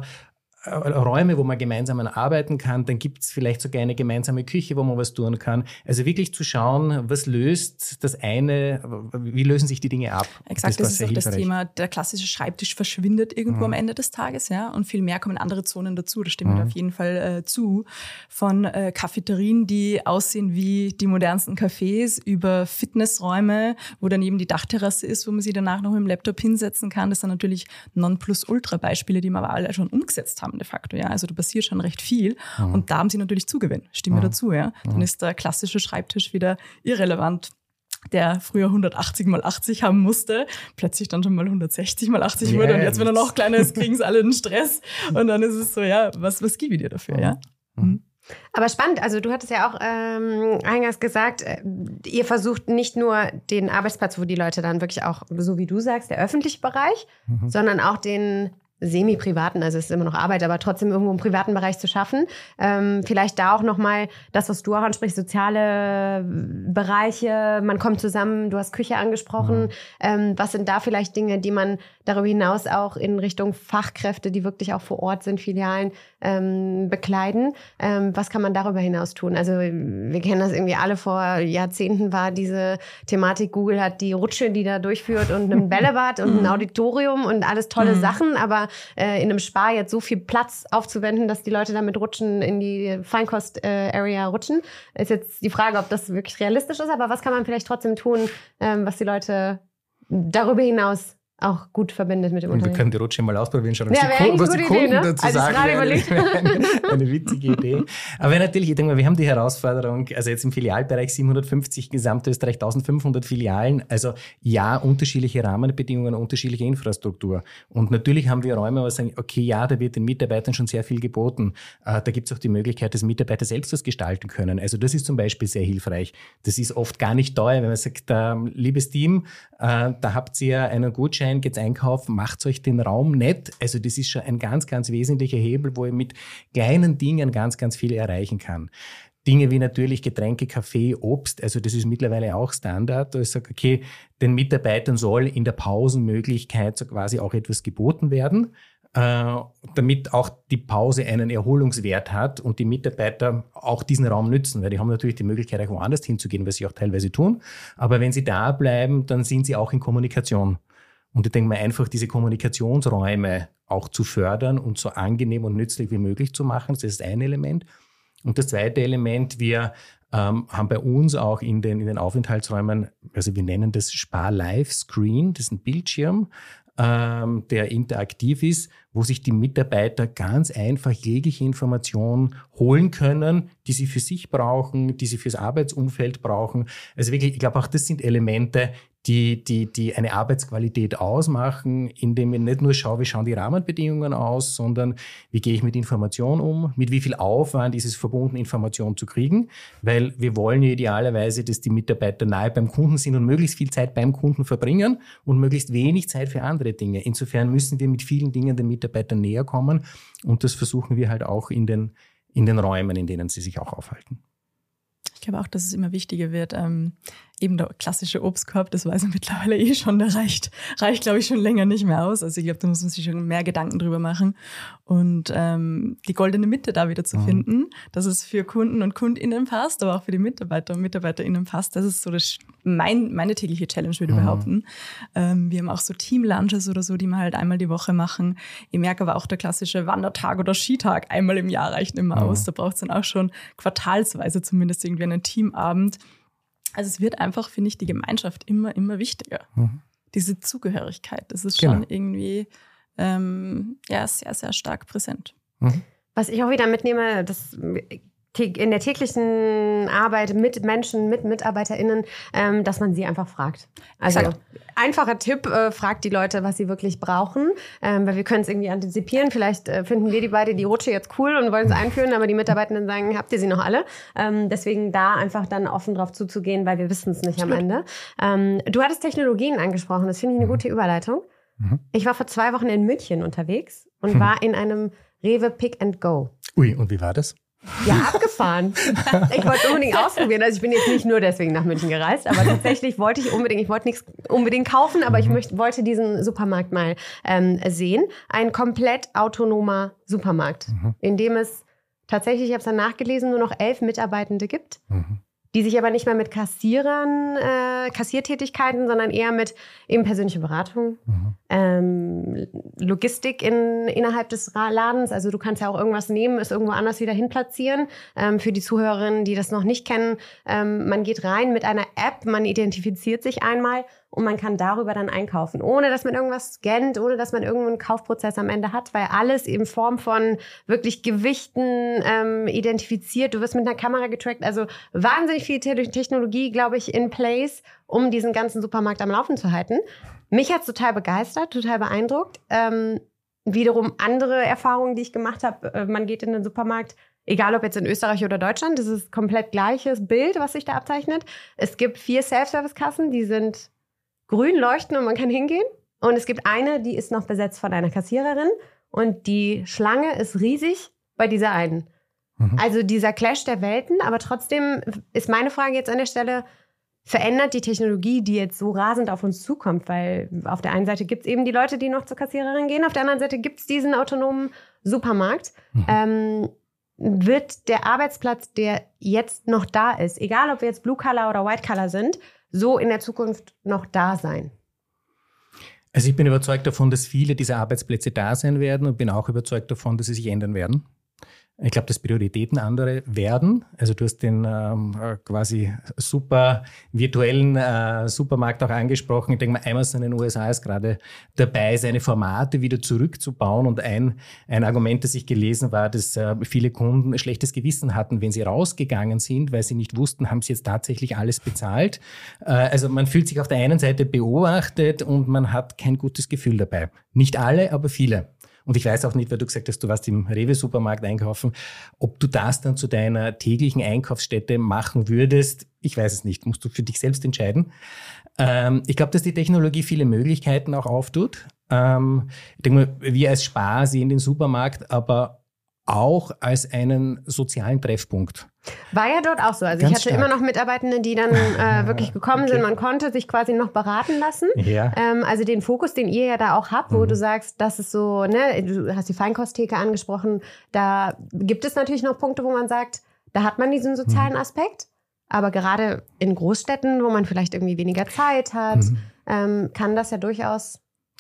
Räume, wo man gemeinsam arbeiten kann, dann gibt es vielleicht sogar eine gemeinsame Küche, wo man was tun kann. Also wirklich zu schauen, was löst das eine, wie lösen sich die Dinge ab. Exakt, das, das ist auch hilfreich. Das Thema, der klassische Schreibtisch verschwindet irgendwo mhm. am Ende des Tages, ja, und viel mehr kommen andere Zonen dazu, da stimmt mhm. auf jeden Fall äh, zu. Von äh, Cafeterien, die aussehen wie die modernsten Cafés, über Fitnessräume, wo daneben die Dachterrasse ist, wo man sich danach noch mit dem Laptop hinsetzen kann. Das sind natürlich Non-Plus-Ultra-Beispiele, die wir aber alle schon umgesetzt haben. De facto, ja. Also da passiert schon recht viel. Mhm. Und da haben sie natürlich Zugewinn. Stimme mhm. dazu, ja. Dann mhm. ist der klassische Schreibtisch wieder irrelevant, der früher hundertachtzig mal achtzig haben musste, plötzlich dann schon mal hundertsechzig mal achtzig wurde. Yeah. Und jetzt, wenn er noch kleiner ist, kriegen sie alle den Stress. Und dann ist es so, ja, was, was gebe ich dir dafür, ja? Mhm. Aber spannend, also du hattest ja auch ähm, eingangs gesagt, äh, ihr versucht nicht nur den Arbeitsplatz, wo die Leute dann wirklich auch, so wie du sagst, der öffentliche Bereich, mhm. sondern auch den semi-privaten, also es ist immer noch Arbeit, aber trotzdem irgendwo im privaten Bereich zu schaffen. Ähm, vielleicht da auch nochmal das, was du auch ansprichst, soziale Bereiche, man kommt zusammen, du hast Küche angesprochen. Mhm. Ähm, was sind da vielleicht Dinge, die man darüber hinaus auch in Richtung Fachkräfte, die wirklich auch vor Ort sind, Filialen, ähm, bekleiden? Ähm, was kann man darüber hinaus tun? Also wir kennen das irgendwie alle, vor Jahrzehnten war diese Thematik, Google hat die Rutsche, die da durchführt und ein Bällebad und ein Auditorium und alles tolle mhm. Sachen, aber äh, in einem Spar jetzt so viel Platz aufzuwenden, dass die Leute damit rutschen, in die Feinkost-Area äh, rutschen, ist jetzt die Frage, ob das wirklich realistisch ist, aber was kann man vielleicht trotzdem tun, ähm, was die Leute darüber hinaus auch gut verbindet mit dem Unternehmen. Wir können die Rutsche mal ausprobieren, schauen, was ja, die, Kunden, was die Kunden Idee, ne? dazu also sagen. Eine, eine, eine witzige Idee. Aber natürlich, ich denke mal, wir haben die Herausforderung, also jetzt im Filialbereich siebenhundertfünfzig, Gesamtösterreich eintausendfünfhundert Filialen, also ja, unterschiedliche Rahmenbedingungen, unterschiedliche Infrastruktur. Und natürlich haben wir Räume, wo wir sagen, okay, ja, da wird den Mitarbeitern schon sehr viel geboten. Äh, da gibt es auch die Möglichkeit, dass Mitarbeiter selbst was gestalten können. Also das ist zum Beispiel sehr hilfreich. Das ist oft gar nicht teuer, wenn man sagt, äh, liebes Team, äh, da habt ihr einen Gutschein, geht's einkaufen, macht euch den Raum nett. Also das ist schon ein ganz, ganz wesentlicher Hebel, wo ihr mit kleinen Dingen ganz, ganz viel erreichen kann. Dinge wie natürlich Getränke, Kaffee, Obst, also das ist mittlerweile auch Standard. Da ich sage, okay, den Mitarbeitern soll in der Pausenmöglichkeit so quasi auch etwas geboten werden, äh, damit auch die Pause einen Erholungswert hat und die Mitarbeiter auch diesen Raum nützen, weil die haben natürlich die Möglichkeit, auch woanders hinzugehen, was sie auch teilweise tun. Aber wenn sie da bleiben, dann sind sie auch in Kommunikation. Und ich denke mal, einfach diese Kommunikationsräume auch zu fördern und so angenehm und nützlich wie möglich zu machen, das ist ein Element. Und das zweite Element, wir ähm, haben bei uns auch in den, in den Aufenthaltsräumen, also wir nennen das Spar-Live-Screen, das ist ein Bildschirm, ähm, der interaktiv ist, wo sich die Mitarbeiter ganz einfach jegliche Informationen holen können, die sie für sich brauchen, die sie fürs Arbeitsumfeld brauchen. Also wirklich, ich glaube auch das sind Elemente, die, die, die eine Arbeitsqualität ausmachen, indem ich nicht nur schaue, wie schauen die Rahmenbedingungen aus, sondern wie gehe ich mit Information um, mit wie viel Aufwand ist es verbunden, Information zu kriegen, weil wir wollen ja idealerweise, dass die Mitarbeiter nahe beim Kunden sind und möglichst viel Zeit beim Kunden verbringen und möglichst wenig Zeit für andere Dinge. Insofern müssen wir mit vielen Dingen den Mitarbeitern näher kommen und das versuchen wir halt auch in den, in den Räumen, in denen sie sich auch aufhalten. Ich glaube auch, dass es immer wichtiger wird. Ähm, eben der klassische Obstkorb, das weiß man mittlerweile eh schon, der reicht, reicht glaube ich, schon länger nicht mehr aus. Also ich glaube, da muss man sich schon mehr Gedanken drüber machen. Und ähm, die goldene Mitte da wieder zu mhm. finden, dass es für Kunden und KundInnen passt, aber auch für die Mitarbeiter und MitarbeiterInnen passt, das ist so das, mein, meine tägliche Challenge, würde ich mhm. behaupten. Ähm, wir haben auch so Team-Lunches oder so, die wir halt einmal die Woche machen. Ich merke aber auch, der klassische Wandertag oder Skitag einmal im Jahr reicht immer mhm. aus. Da braucht es dann auch schon quartalsweise zumindest irgendwie einen Teamabend. Also es wird einfach, finde ich, die Gemeinschaft immer, immer wichtiger. Mhm. Diese Zugehörigkeit, das ist schon genau. irgendwie ähm, ja, sehr, sehr stark präsent. Mhm. Was ich auch wieder mitnehme, das in der täglichen Arbeit mit Menschen, mit MitarbeiterInnen, ähm, dass man sie einfach fragt. Also Exakt. Einfacher Tipp, äh, fragt die Leute, was sie wirklich brauchen, ähm, weil wir können es irgendwie antizipieren. Vielleicht äh, finden wir die beide die Rutsche jetzt cool und wollen es einführen, aber die Mitarbeitenden sagen, habt ihr sie noch alle? Ähm, deswegen da einfach dann offen drauf zuzugehen, weil wir wissen es nicht am Ende. Ähm, du hattest Technologien angesprochen, das finde ich eine gute Überleitung. Mhm. Ich war vor zwei Wochen in München unterwegs und mhm. war in einem Rewe Pick and Go. Ui, und wie war das? Ja, abgefahren. Ich wollte unbedingt ausprobieren. Also ich bin jetzt nicht nur deswegen nach München gereist, aber tatsächlich wollte ich unbedingt, ich wollte nichts unbedingt kaufen, aber ich möchte, wollte diesen Supermarkt mal ähm, sehen. Ein komplett autonomer Supermarkt, mhm. in dem es tatsächlich, ich habe es dann nachgelesen, nur noch elf Mitarbeitende gibt. Mhm. Die sich aber nicht mehr mit Kassierern, äh, Kassiertätigkeiten, sondern eher mit eben persönlicher Beratung, mhm. ähm, Logistik in, innerhalb des Ladens. Also du kannst ja auch irgendwas nehmen, es irgendwo anders wieder hin platzieren. Ähm, für die Zuhörerinnen, die das noch nicht kennen, ähm, man geht rein mit einer App, man identifiziert sich einmal und man kann darüber dann einkaufen, ohne dass man irgendwas scannt, ohne dass man irgendeinen Kaufprozess am Ende hat, weil alles in Form von wirklich Gewichten ähm, identifiziert. Du wirst mit einer Kamera getrackt, also wahnsinnig viel Technologie, glaube ich, in place, um diesen ganzen Supermarkt am Laufen zu halten. Mich hat es total begeistert, total beeindruckt. Ähm, wiederum andere Erfahrungen, die ich gemacht habe, äh, man geht in den Supermarkt, egal ob jetzt in Österreich oder Deutschland, das ist komplett gleiches Bild, was sich da abzeichnet. Es gibt vier Self-Service-Kassen, die sind grün leuchten und man kann hingehen. Und es gibt eine, die ist noch besetzt von einer Kassiererin. Und die Schlange ist riesig bei dieser einen. Mhm. Also dieser Clash der Welten. Aber trotzdem ist meine Frage jetzt an der Stelle, verändert die Technologie, die jetzt so rasend auf uns zukommt? Weil auf der einen Seite gibt es eben die Leute, die noch zur Kassiererin gehen. Auf der anderen Seite gibt es diesen autonomen Supermarkt. Mhm. Ähm, wird der Arbeitsplatz, der jetzt noch da ist, egal ob wir jetzt Blue Color oder White Color sind, so in der Zukunft noch da sein? Also ich bin überzeugt davon, dass viele dieser Arbeitsplätze da sein werden und bin auch überzeugt davon, dass sie sich ändern werden. Ich glaube, dass Prioritäten andere werden. Also du hast den ähm, quasi super virtuellen äh, Supermarkt auch angesprochen. Ich denke mal, Amazon in den U S A ist gerade dabei, seine Formate wieder zurückzubauen. Und ein, ein Argument, das ich gelesen war, dass äh, viele Kunden ein schlechtes Gewissen hatten, wenn sie rausgegangen sind, weil sie nicht wussten, haben sie jetzt tatsächlich alles bezahlt. Äh, also man fühlt sich auf der einen Seite beobachtet und man hat kein gutes Gefühl dabei. Nicht alle, aber viele. Und ich weiß auch nicht, weil du gesagt hast, du warst im Rewe-Supermarkt einkaufen, ob du das dann zu deiner täglichen Einkaufsstätte machen würdest. Ich weiß es nicht, musst du für dich selbst entscheiden. Ähm, ich glaube, dass die Technologie viele Möglichkeiten auch auftut. Ähm, ich denke mal, wir als Spar sehen den Supermarkt aber auch als einen sozialen Treffpunkt. War ja dort auch so. Also Ganz ich hatte stark. immer noch Mitarbeitende, die dann äh, wirklich gekommen okay. sind. Man konnte sich quasi noch beraten lassen. Ja. Ähm, also den Fokus, den ihr ja da auch habt, wo mhm. du sagst, das ist so, ne, du hast die Feinkosttheke angesprochen, da gibt es natürlich noch Punkte, wo man sagt, da hat man diesen sozialen mhm. Aspekt. Aber gerade in Großstädten, wo man vielleicht irgendwie weniger Zeit hat, mhm. ähm, kann das ja durchaus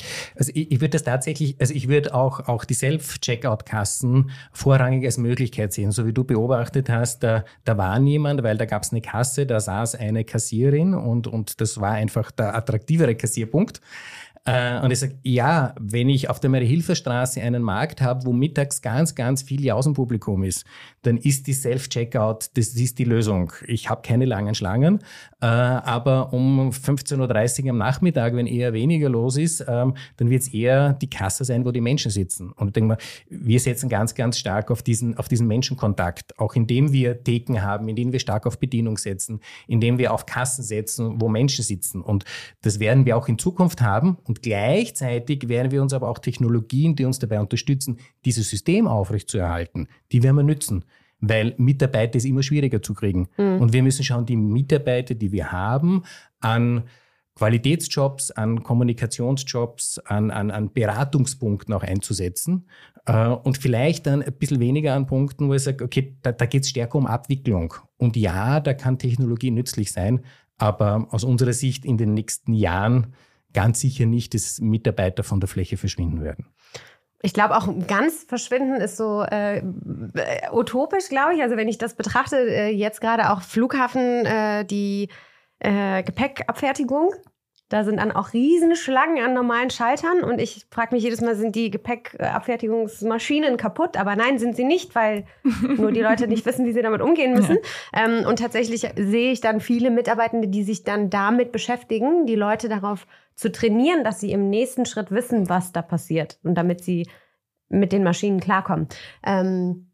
Also ich, ich würde das tatsächlich, also ich würde auch, auch die Self-Checkout-Kassen vorrangig als Möglichkeit sehen. So wie du beobachtet hast, da, da war niemand, weil da gab es eine Kasse, da saß eine Kassierin und, und das war einfach der attraktivere Kassierpunkt. Und ich sage, ja, wenn ich auf der Marie-Hilfer-Straße einen Markt habe, wo mittags ganz, ganz viel Außenpublikum ist, dann ist die Self-Checkout, das ist die Lösung. Ich habe keine langen Schlangen, aber um fünfzehn Uhr dreißig am Nachmittag, wenn eher weniger los ist, dann wird es eher die Kasse sein, wo die Menschen sitzen. Und ich denke mal, wir setzen ganz, ganz stark auf diesen, auf diesen Menschenkontakt, auch indem wir Theken haben, indem wir stark auf Bedienung setzen, indem wir auf Kassen setzen, wo Menschen sitzen. Und das werden wir auch in Zukunft haben. Und gleichzeitig werden wir uns aber auch Technologien, die uns dabei unterstützen, dieses System aufrechtzuerhalten, die werden wir nützen. Weil Mitarbeiter ist immer schwieriger zu kriegen. Mhm. Und wir müssen schauen, die Mitarbeiter, die wir haben, an Qualitätsjobs, an Kommunikationsjobs, an, an, an Beratungspunkten auch einzusetzen. Äh, und vielleicht dann ein bisschen weniger an Punkten, wo ich sage, okay, da, da geht es stärker um Abwicklung. Und ja, da kann Technologie nützlich sein, aber aus unserer Sicht in den nächsten Jahren ganz sicher nicht, dass Mitarbeiter von der Fläche verschwinden werden. Ich glaube auch ganz verschwinden ist so äh, utopisch, glaube ich. Also wenn ich das betrachte, äh, jetzt gerade auch Flughafen, äh, die äh, Gepäckabfertigung, da sind dann auch riesen Schlangen an normalen Schaltern und ich frage mich jedes Mal, sind die Gepäckabfertigungsmaschinen kaputt? Aber nein, sind sie nicht, weil nur die Leute nicht wissen, wie sie damit umgehen müssen. Ja. Ähm, und tatsächlich sehe ich dann viele Mitarbeitende, die sich dann damit beschäftigen, die Leute darauf zu trainieren, dass sie im nächsten Schritt wissen, was da passiert und damit sie mit den Maschinen klarkommen. Ähm,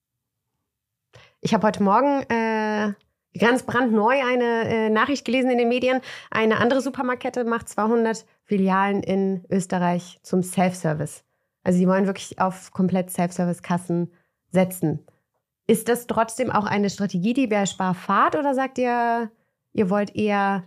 ich habe heute Morgen äh, ganz brandneu eine äh, Nachricht gelesen in den Medien. Eine andere Supermarktkette macht zweihundert Filialen in Österreich zum Self-Service. Also sie wollen wirklich auf komplett Self-Service-Kassen setzen. Ist das trotzdem auch eine Strategie, die bei Spar fahrt, oder sagt ihr, ihr wollt eher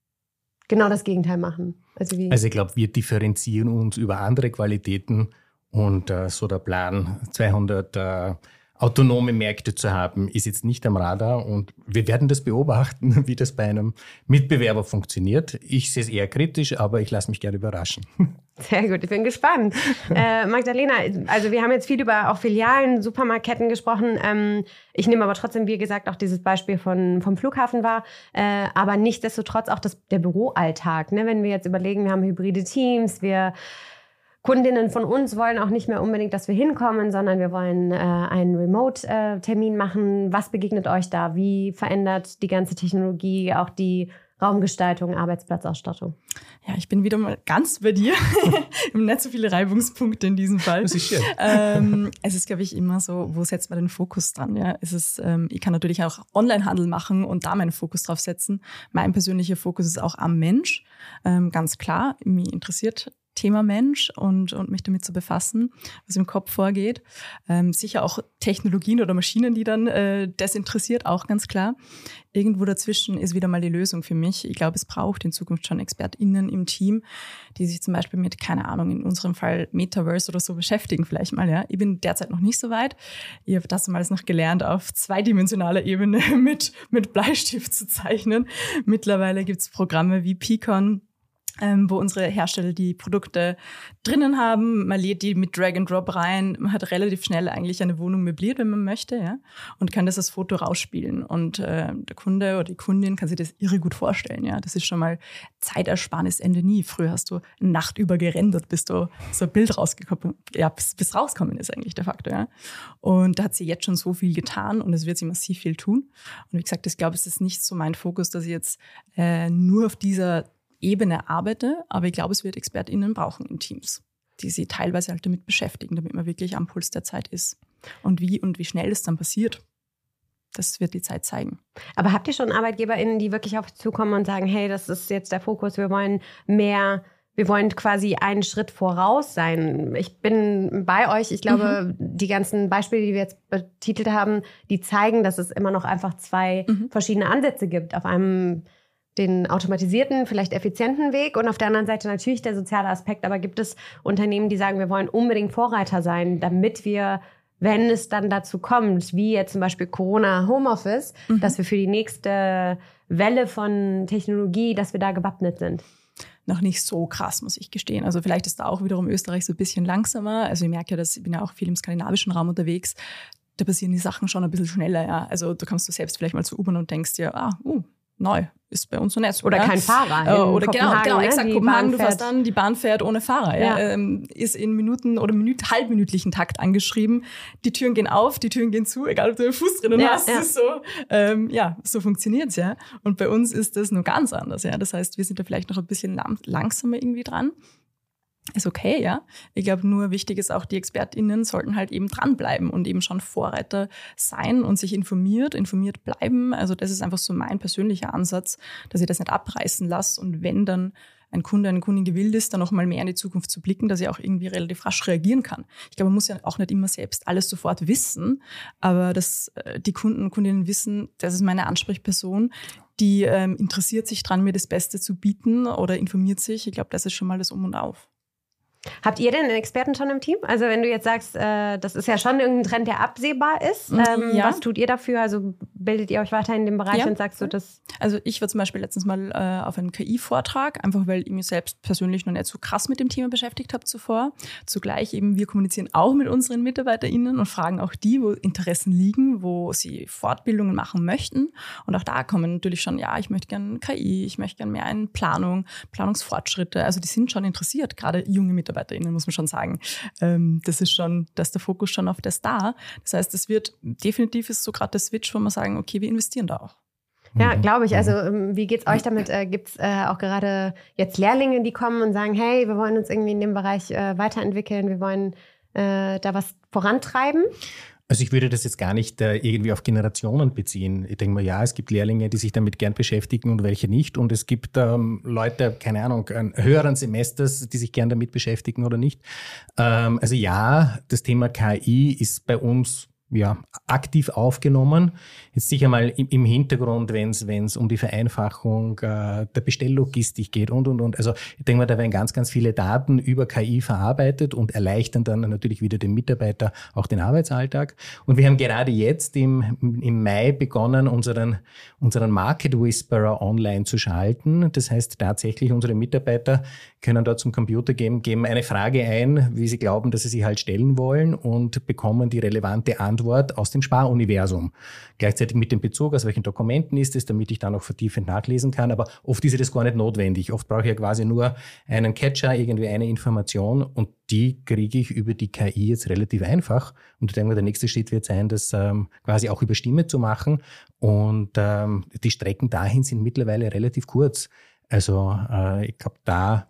genau das Gegenteil machen? Also, wie? Also ich glaube, wir differenzieren uns über andere Qualitäten und äh, so der Plan, zweihundert äh, autonome Märkte zu haben, ist jetzt nicht am Radar und wir werden das beobachten, wie das bei einem Mitbewerber funktioniert. Ich sehe es eher kritisch, aber ich lasse mich gerne überraschen. Sehr gut, ich bin gespannt. äh, Magdalena, also wir haben jetzt viel über auch Filialen, Supermarktketten gesprochen. Ähm, ich nehme aber trotzdem, wie gesagt, auch dieses Beispiel von, vom Flughafen wahr. Äh, aber nichtsdestotrotz auch das, der Büroalltag. Ne? Wenn wir jetzt überlegen, wir haben hybride Teams, wir Kundinnen von uns wollen auch nicht mehr unbedingt, dass wir hinkommen, sondern wir wollen äh, einen Remote-Termin machen. Was begegnet euch da? Wie verändert die ganze Technologie auch die Raumgestaltung, Arbeitsplatzausstattung? Ja, ich bin wieder mal ganz bei dir. Ich habe nicht so viele Reibungspunkte in diesem Fall. Das ist schön. Ähm, es ist, glaube ich, immer so, wo setzt man den Fokus dran? Ja? Es ist, ähm, ich kann natürlich auch Onlinehandel machen und da meinen Fokus drauf setzen. Mein persönlicher Fokus ist auch am Mensch. Ähm, ganz klar, mich interessiert Thema Mensch und, und mich damit zu befassen, was im Kopf vorgeht. Ähm, sicher auch Technologien oder Maschinen, die dann äh, das interessiert, auch ganz klar. Irgendwo dazwischen ist wieder mal die Lösung für mich. Ich glaube, es braucht in Zukunft schon ExpertInnen im Team, die sich zum Beispiel mit, keine Ahnung, in unserem Fall Metaverse oder so beschäftigen vielleicht mal. Ja. Ich bin derzeit noch nicht so weit. Ich habe das damals noch gelernt, auf zweidimensionaler Ebene mit, mit Bleistift zu zeichnen. Mittlerweile gibt es Programme wie Picon, Ähm, wo unsere Hersteller die Produkte drinnen haben. Man lädt die mit Drag and Drop rein. Man hat relativ schnell eigentlich eine Wohnung möbliert, wenn man möchte, ja, und kann das als Foto rausspielen. Und äh, der Kunde oder die Kundin kann sich das irre gut vorstellen. Ja, das ist schon mal Zeitersparnis Ende nie. Früher hast du eine Nacht über gerendert, bis du so ein Bild rausgekommen, ja, bis, bis rauskommen ist eigentlich de facto. Ja. Und da hat sie jetzt schon so viel getan und es wird sie massiv viel tun. Und wie gesagt, ich glaube, es ist nicht so mein Fokus, dass ich jetzt äh, nur auf dieser Ebene arbeite, aber ich glaube, es wird ExpertInnen brauchen in Teams, die sich teilweise halt damit beschäftigen, damit man wirklich am Puls der Zeit ist. Und wie und wie schnell es dann passiert, das wird die Zeit zeigen. Aber habt ihr schon ArbeitgeberInnen, die wirklich auf euch zukommen und sagen, hey, das ist jetzt der Fokus, wir wollen mehr, wir wollen quasi einen Schritt voraus sein. Ich bin bei euch, ich glaube, mhm. die ganzen Beispiele, die wir jetzt betitelt haben, die zeigen, dass es immer noch einfach zwei mhm. verschiedene Ansätze gibt. Auf einem den automatisierten, vielleicht effizienten Weg und auf der anderen Seite natürlich der soziale Aspekt. Aber gibt es Unternehmen, die sagen, wir wollen unbedingt Vorreiter sein, damit wir, wenn es dann dazu kommt, wie jetzt zum Beispiel Corona Homeoffice, mhm. dass wir für die nächste Welle von Technologie, dass wir da gewappnet sind? noch nicht so krass, muss ich gestehen. Also vielleicht ist da auch wiederum Österreich so ein bisschen langsamer. Also ich merke ja, dass ich bin ja auch viel im skandinavischen Raum unterwegs. Da passieren die Sachen schon ein bisschen schneller. Ja. Also da kommst du selbst vielleicht mal zur U-Bahn und denkst dir, ah, uh, neu. Ist bei uns so nett. Oder ja? kein Fahrer. Oder genau, genau, exakt. Ne? Kopenhagen, du fährst an, die Bahn fährt ohne Fahrer. Ja. Ja. Ähm, ist in Minuten- oder Minut, halbminütlichen Takt angeschrieben. Die Türen gehen auf, die Türen gehen zu, egal ob du den Fuß drinnen ja, hast. Ja. Ist so, ähm, ja, so funktioniert's ja. Und bei uns ist das nur ganz anders. Ja. Das heißt, wir sind da vielleicht noch ein bisschen lang- langsamer irgendwie dran. Ist okay, ja. Ich glaube, nur wichtig ist auch, die ExpertInnen sollten halt eben dranbleiben und eben schon Vorreiter sein und sich informiert, informiert bleiben. Also das ist einfach so mein persönlicher Ansatz, dass ich das nicht abreißen lasse und wenn dann ein Kunde, eine Kundin gewillt ist, dann noch mal mehr in die Zukunft zu blicken, dass ich auch irgendwie relativ rasch reagieren kann. Ich glaube, man muss ja auch nicht immer selbst alles sofort wissen, aber dass die Kunden und Kundinnen wissen, das ist meine Ansprechperson, die ähm, interessiert sich dran, mir das Beste zu bieten oder informiert sich. Ich glaube, das ist schon mal das Um und Auf. Habt ihr denn einen Experten schon im Team? Also wenn du jetzt sagst, äh, das ist ja schon irgendein Trend, der absehbar ist. Ähm, ja. Was tut ihr dafür? Also bildet ihr euch weiter in dem Bereich ja. und sagst du das? Also ich war zum Beispiel letztens mal äh, auf einen K I-Vortrag, einfach weil ich mich selbst persönlich noch nicht so krass mit dem Thema beschäftigt habe zuvor. Zugleich eben, wir kommunizieren auch mit unseren MitarbeiterInnen und fragen auch die, wo Interessen liegen, wo sie Fortbildungen machen möchten. Und auch da kommen natürlich schon, ja, ich möchte gerne K I, ich möchte gerne mehr in Planung, Planungsfortschritte. Also die sind schon interessiert, gerade junge MitarbeiterInnen, muss man schon sagen. Ähm, das ist schon, da ist der Fokus schon auf das da. Das heißt, es wird definitiv ist so gerade der Switch, wo wir sagen, okay, wir investieren da auch. Ja, glaube ich. Also wie geht's euch damit? Äh, gibt's äh, auch gerade jetzt Lehrlinge, die kommen und sagen, hey, wir wollen uns irgendwie in dem Bereich äh, weiterentwickeln, wir wollen äh, da was vorantreiben? Also ich würde das jetzt gar nicht äh, irgendwie auf Generationen beziehen. Ich denke mal, ja, es gibt Lehrlinge, die sich damit gern beschäftigen und welche nicht. Und es gibt ähm, Leute, keine Ahnung, an höheren Semesters, die sich gern damit beschäftigen oder nicht. Ähm, also ja, das Thema K I ist bei uns ja aktiv aufgenommen. Jetzt sicher mal im, im Hintergrund, wenn es wenn es um die Vereinfachung äh, der Bestelllogistik geht und, und, und. Also ich denke mal, da werden ganz, ganz viele Daten über K I verarbeitet und erleichtern dann natürlich wieder dem Mitarbeiter auch den Arbeitsalltag. Und wir haben gerade jetzt im, im Mai begonnen, unseren, unseren Market Whisperer online zu schalten. Das heißt, tatsächlich unsere Mitarbeiter können dort zum Computer geben, geben eine Frage ein, wie sie glauben, dass sie sie halt stellen wollen und bekommen die relevante Antwort aus dem Sparuniversum. Gleichzeitig mit dem Bezug, aus welchen Dokumenten ist es, damit ich dann auch vertiefend nachlesen kann. Aber oft ist das gar nicht notwendig. Oft brauche ich ja quasi nur einen Catcher, irgendwie eine Information und die kriege ich über die K I jetzt relativ einfach. Und ich denke mal, der nächste Schritt wird sein, das ähm, quasi auch über Stimme zu machen. Und ähm, die Strecken dahin sind mittlerweile relativ kurz. Also äh, ich glaube, da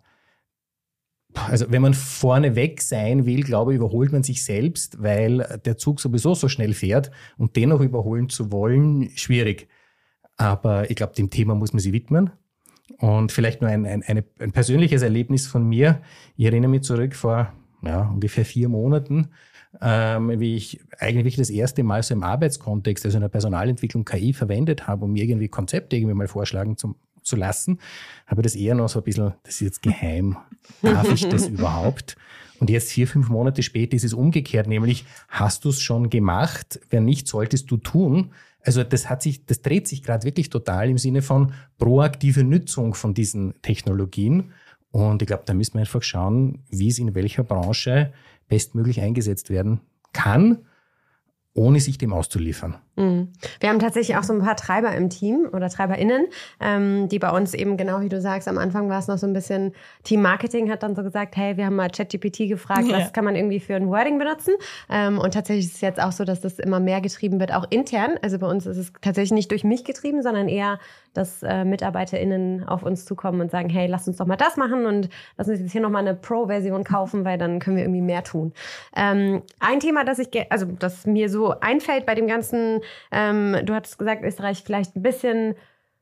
Also wenn man vorne weg sein will, glaube ich, überholt man sich selbst, weil der Zug sowieso so schnell fährt und dennoch überholen zu wollen, schwierig. Aber ich glaube, dem Thema muss man sich widmen. Und vielleicht nur ein, ein, eine, ein persönliches Erlebnis von mir. Ich erinnere mich zurück vor ja, ungefähr vier Monaten, ähm, wie ich eigentlich das erste Mal so im Arbeitskontext, also in der Personalentwicklung K I verwendet habe, um mir irgendwie Konzepte irgendwie mal vorschlagen zum zu lassen, habe ich das eher noch so ein bisschen, das ist jetzt geheim, darf ich das überhaupt? Und jetzt vier, fünf Monate später ist es umgekehrt, nämlich hast du es schon gemacht, wenn nicht, solltest du tun. Also das hat sich, das dreht sich gerade wirklich total im Sinne von proaktive Nutzung von diesen Technologien. Und ich glaube, da müssen wir einfach schauen, wie es in welcher Branche bestmöglich eingesetzt werden kann, ohne sich dem auszuliefern. Mhm. Wir haben tatsächlich auch so ein paar Treiber im Team oder TreiberInnen, ähm, die bei uns eben genau wie du sagst, am Anfang war es noch so ein bisschen, Team Marketing hat dann so gesagt, hey, wir haben mal ChatGPT gefragt, ja. was kann man irgendwie für ein Wording benutzen? Ähm, und tatsächlich ist es jetzt auch so, dass das immer mehr getrieben wird, auch intern. Also bei uns ist es tatsächlich nicht durch mich getrieben, sondern eher, dass äh, MitarbeiterInnen auf uns zukommen und sagen, hey, lass uns doch mal das machen und lass uns jetzt hier nochmal eine Pro-Version kaufen, weil dann können wir irgendwie mehr tun. Ähm, ein Thema, das ich, ge- also das mir so einfällt bei dem ganzen, ähm, du hattest gesagt, Österreich vielleicht ein bisschen,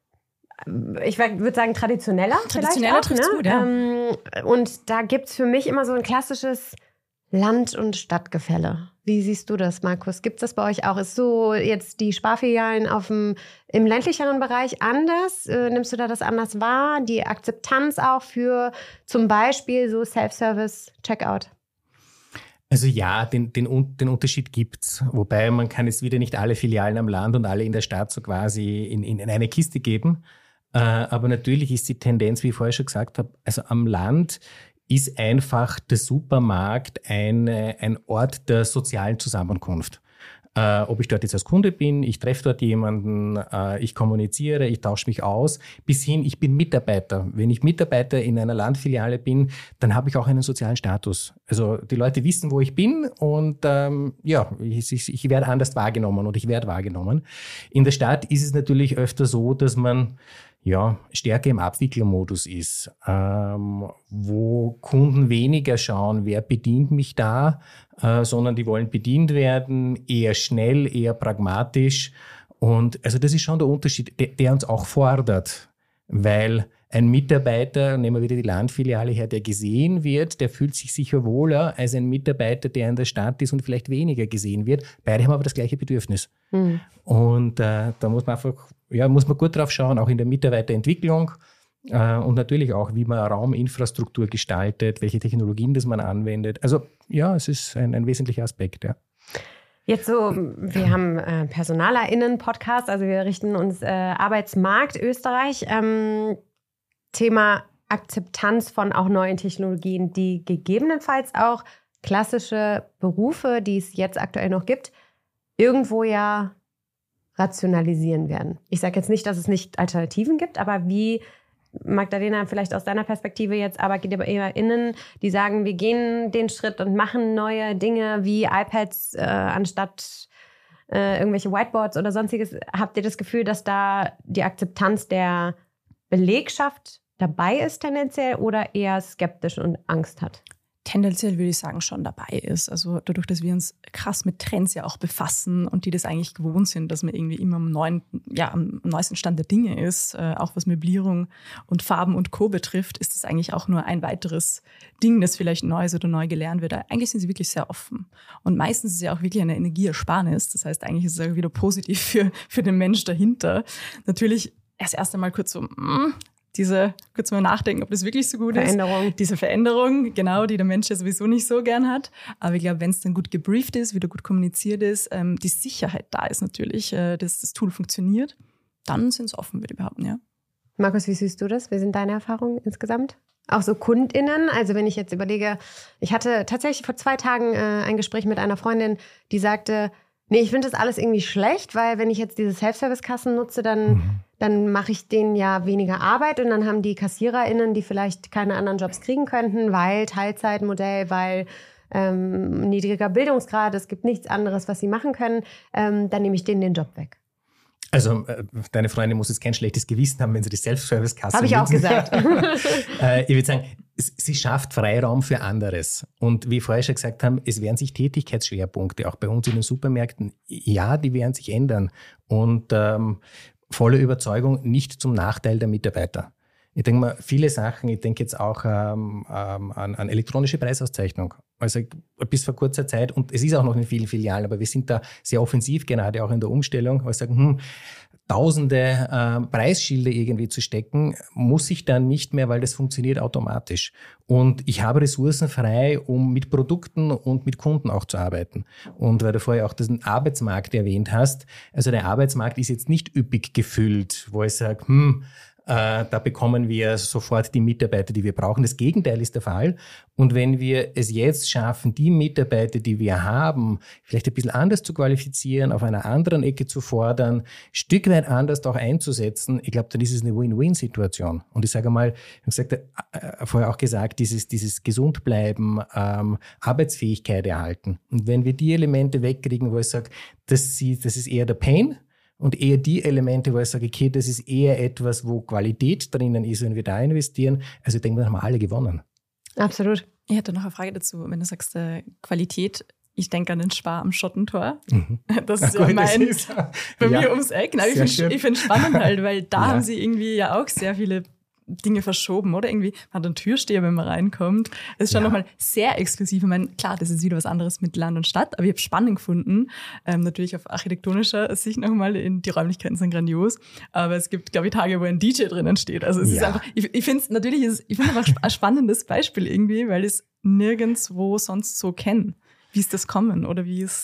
ich würde sagen, traditioneller. Traditioneller vielleicht auch, ne? ja. ähm, Und da gibt's für mich immer so ein klassisches Land- und Stadtgefälle. Wie siehst du das, Markus? Gibt es das bei euch auch? Ist so jetzt die Sparfilialen auf dem, im ländlicheren Bereich anders? Äh, nimmst du da das anders wahr? Die Akzeptanz auch für zum Beispiel so Self-Service-Checkout? Also ja, den, den, den Unterschied gibt's. Wobei man kann jetzt wieder nicht alle Filialen am Land und alle in der Stadt so quasi in, in, in eine Kiste geben. Äh, aber natürlich ist die Tendenz, wie ich vorher schon gesagt habe, also am Land ist einfach der Supermarkt eine, ein Ort der sozialen Zusammenkunft. Äh, ob ich dort jetzt als Kunde bin, ich treffe dort jemanden, äh, ich kommuniziere, ich tausche mich aus, bis hin, ich bin Mitarbeiter. Wenn ich Mitarbeiter in einer Landfiliale bin, dann habe ich auch einen sozialen Status. Also die Leute wissen, wo ich bin und ähm, ja, ich, ich, ich werde anders wahrgenommen und ich werde wahrgenommen. In der Stadt ist es natürlich öfter so, dass man ja, stärker im Abwicklermodus ist, ähm, wo Kunden weniger schauen, wer bedient mich da, äh, sondern die wollen bedient werden, eher schnell, eher pragmatisch. Und also das ist schon der Unterschied, der, der uns auch fordert, weil ein Mitarbeiter, nehmen wir wieder die Landfiliale her, der gesehen wird, der fühlt sich sicher wohler als ein Mitarbeiter, der in der Stadt ist und vielleicht weniger gesehen wird. Beide haben aber das gleiche Bedürfnis. Mhm. Und äh, da muss man einfach, ja, muss man gut drauf schauen, auch in der Mitarbeiterentwicklung äh, und natürlich auch, wie man Rauminfrastruktur gestaltet, welche Technologien das man anwendet. Also ja, es ist ein, ein wesentlicher Aspekt, ja. Jetzt so, wir haben äh, PersonalerInnen-Podcast, also wir richten uns äh, Arbeitsmarkt Österreich. Ähm, Thema Akzeptanz von auch neuen Technologien, die gegebenenfalls auch klassische Berufe, die es jetzt aktuell noch gibt, irgendwo ja rationalisieren werden. Ich sage jetzt nicht, dass es nicht Alternativen gibt, aber wie, Magdalena, vielleicht aus deiner Perspektive jetzt ArbeitgeberInnen, die sagen, wir gehen den Schritt und machen neue Dinge wie iPads äh, anstatt äh, irgendwelche Whiteboards oder sonstiges. Habt ihr das Gefühl, dass da die Akzeptanz der Belegschaft dabei ist tendenziell oder eher skeptisch und Angst hat? Tendenziell würde ich sagen, schon dabei ist. Also dadurch, dass wir uns krass mit Trends ja auch befassen und die das eigentlich gewohnt sind, dass man irgendwie immer am, neuen, ja, am neuesten Stand der Dinge ist, äh, auch was Möblierung und Farben und Co. betrifft, ist das eigentlich auch nur ein weiteres Ding, das vielleicht Neues oder neu gelernt wird. Eigentlich sind sie wirklich sehr offen. Und meistens ist es ja auch wirklich eine Energieersparnis. Das heißt, eigentlich ist es auch wieder positiv für, für den Mensch dahinter. Natürlich erst erst einmal kurz so, mm, diese, kurz mal nachdenken, ob das wirklich so gut Veränderung. ist. Diese Veränderung, genau, die der Mensch ja sowieso nicht so gern hat. Aber ich glaube, wenn es dann gut gebrieft ist, wieder gut kommuniziert ist, ähm, die Sicherheit da ist natürlich, äh, dass das Tool funktioniert, dann sind es offen, würde ich behaupten, ja. Markus, wie siehst du das? Wie sind deine Erfahrungen insgesamt? Auch so KundInnen, also wenn ich jetzt überlege, ich hatte tatsächlich vor zwei Tagen äh, ein Gespräch mit einer Freundin, die sagte, nee, ich finde das alles irgendwie schlecht, weil wenn ich jetzt diese Self-Service-Kassen nutze, dann, mhm. dann mache ich denen ja weniger Arbeit und dann haben die KassiererInnen, die vielleicht keine anderen Jobs kriegen könnten, weil Teilzeitmodell, weil ähm, niedriger Bildungsgrad, es gibt nichts anderes, was sie machen können, ähm, dann nehme ich denen den Job weg. Also äh, deine Freundin muss jetzt kein schlechtes Gewissen haben, wenn sie die Self-Service-Kasse Habe ich auch gesagt. äh, ich würde sagen, sie schafft Freiraum für anderes. Und wie vorher schon gesagt haben, es werden sich Tätigkeitsschwerpunkte, auch bei uns in den Supermärkten, ja, die werden sich ändern. Und ähm, voller Überzeugung nicht zum Nachteil der Mitarbeiter. Ich denke mal, viele Sachen, ich denke jetzt auch ähm, ähm, an, an elektronische Preisauszeichnung. Also bis vor kurzer Zeit, und es ist auch noch in vielen Filialen, aber wir sind da sehr offensiv, gerade auch in der Umstellung, weil wir sagen, hm, tausende äh, Preisschilder irgendwie zu stecken, muss ich dann nicht mehr, weil das funktioniert automatisch. Und ich habe Ressourcen frei, um mit Produkten und mit Kunden auch zu arbeiten. Und weil du vorher auch den Arbeitsmarkt erwähnt hast, also der Arbeitsmarkt ist jetzt nicht üppig gefüllt, wo ich sage, hm, Äh, da bekommen wir sofort die Mitarbeiter, die wir brauchen. Das Gegenteil ist der Fall. Und wenn wir es jetzt schaffen, die Mitarbeiter, die wir haben, vielleicht ein bisschen anders zu qualifizieren, auf einer anderen Ecke zu fordern, ein Stück weit anders auch einzusetzen, ich glaube, dann ist es eine Win-Win-Situation. Und ich sage mal, ich habe gesagt, äh, vorher auch gesagt, dieses, dieses Gesundbleiben, ähm, Arbeitsfähigkeit erhalten. Und wenn wir die Elemente wegkriegen, wo ich sage, das, das ist eher der Pain, und eher die Elemente, wo ich sage, okay, das ist eher etwas, wo Qualität drinnen ist, wenn wir da investieren. Also ich denke, da haben wir alle gewonnen. Absolut. Ich hätte noch eine Frage dazu, wenn du sagst, äh, Qualität. Ich denke an den Spar am Schottentor. Mhm. Das ist ja mein, das ist, bei ja, mir ums Eck. Nein, ich finde es find spannend halt, weil da ja. haben sie irgendwie ja auch sehr viele Dinge verschoben, oder? Irgendwie, man hat einen Türsteher, wenn man reinkommt. Das ist schon ja. nochmal sehr exklusiv. Ich meine, klar, das ist wieder was anderes mit Land und Stadt, aber ich habe spannend gefunden. Ähm, natürlich auf architektonischer Sicht nochmal, die Räumlichkeiten sind grandios, aber es gibt, glaube ich, Tage, wo ein D J drinnen steht. Also es ja. ist einfach, ich, ich finde es natürlich, ist, ich finde einfach ein spannendes Beispiel irgendwie, weil ich es nirgendwo sonst so kenne. Wie ist das kommen oder wie ist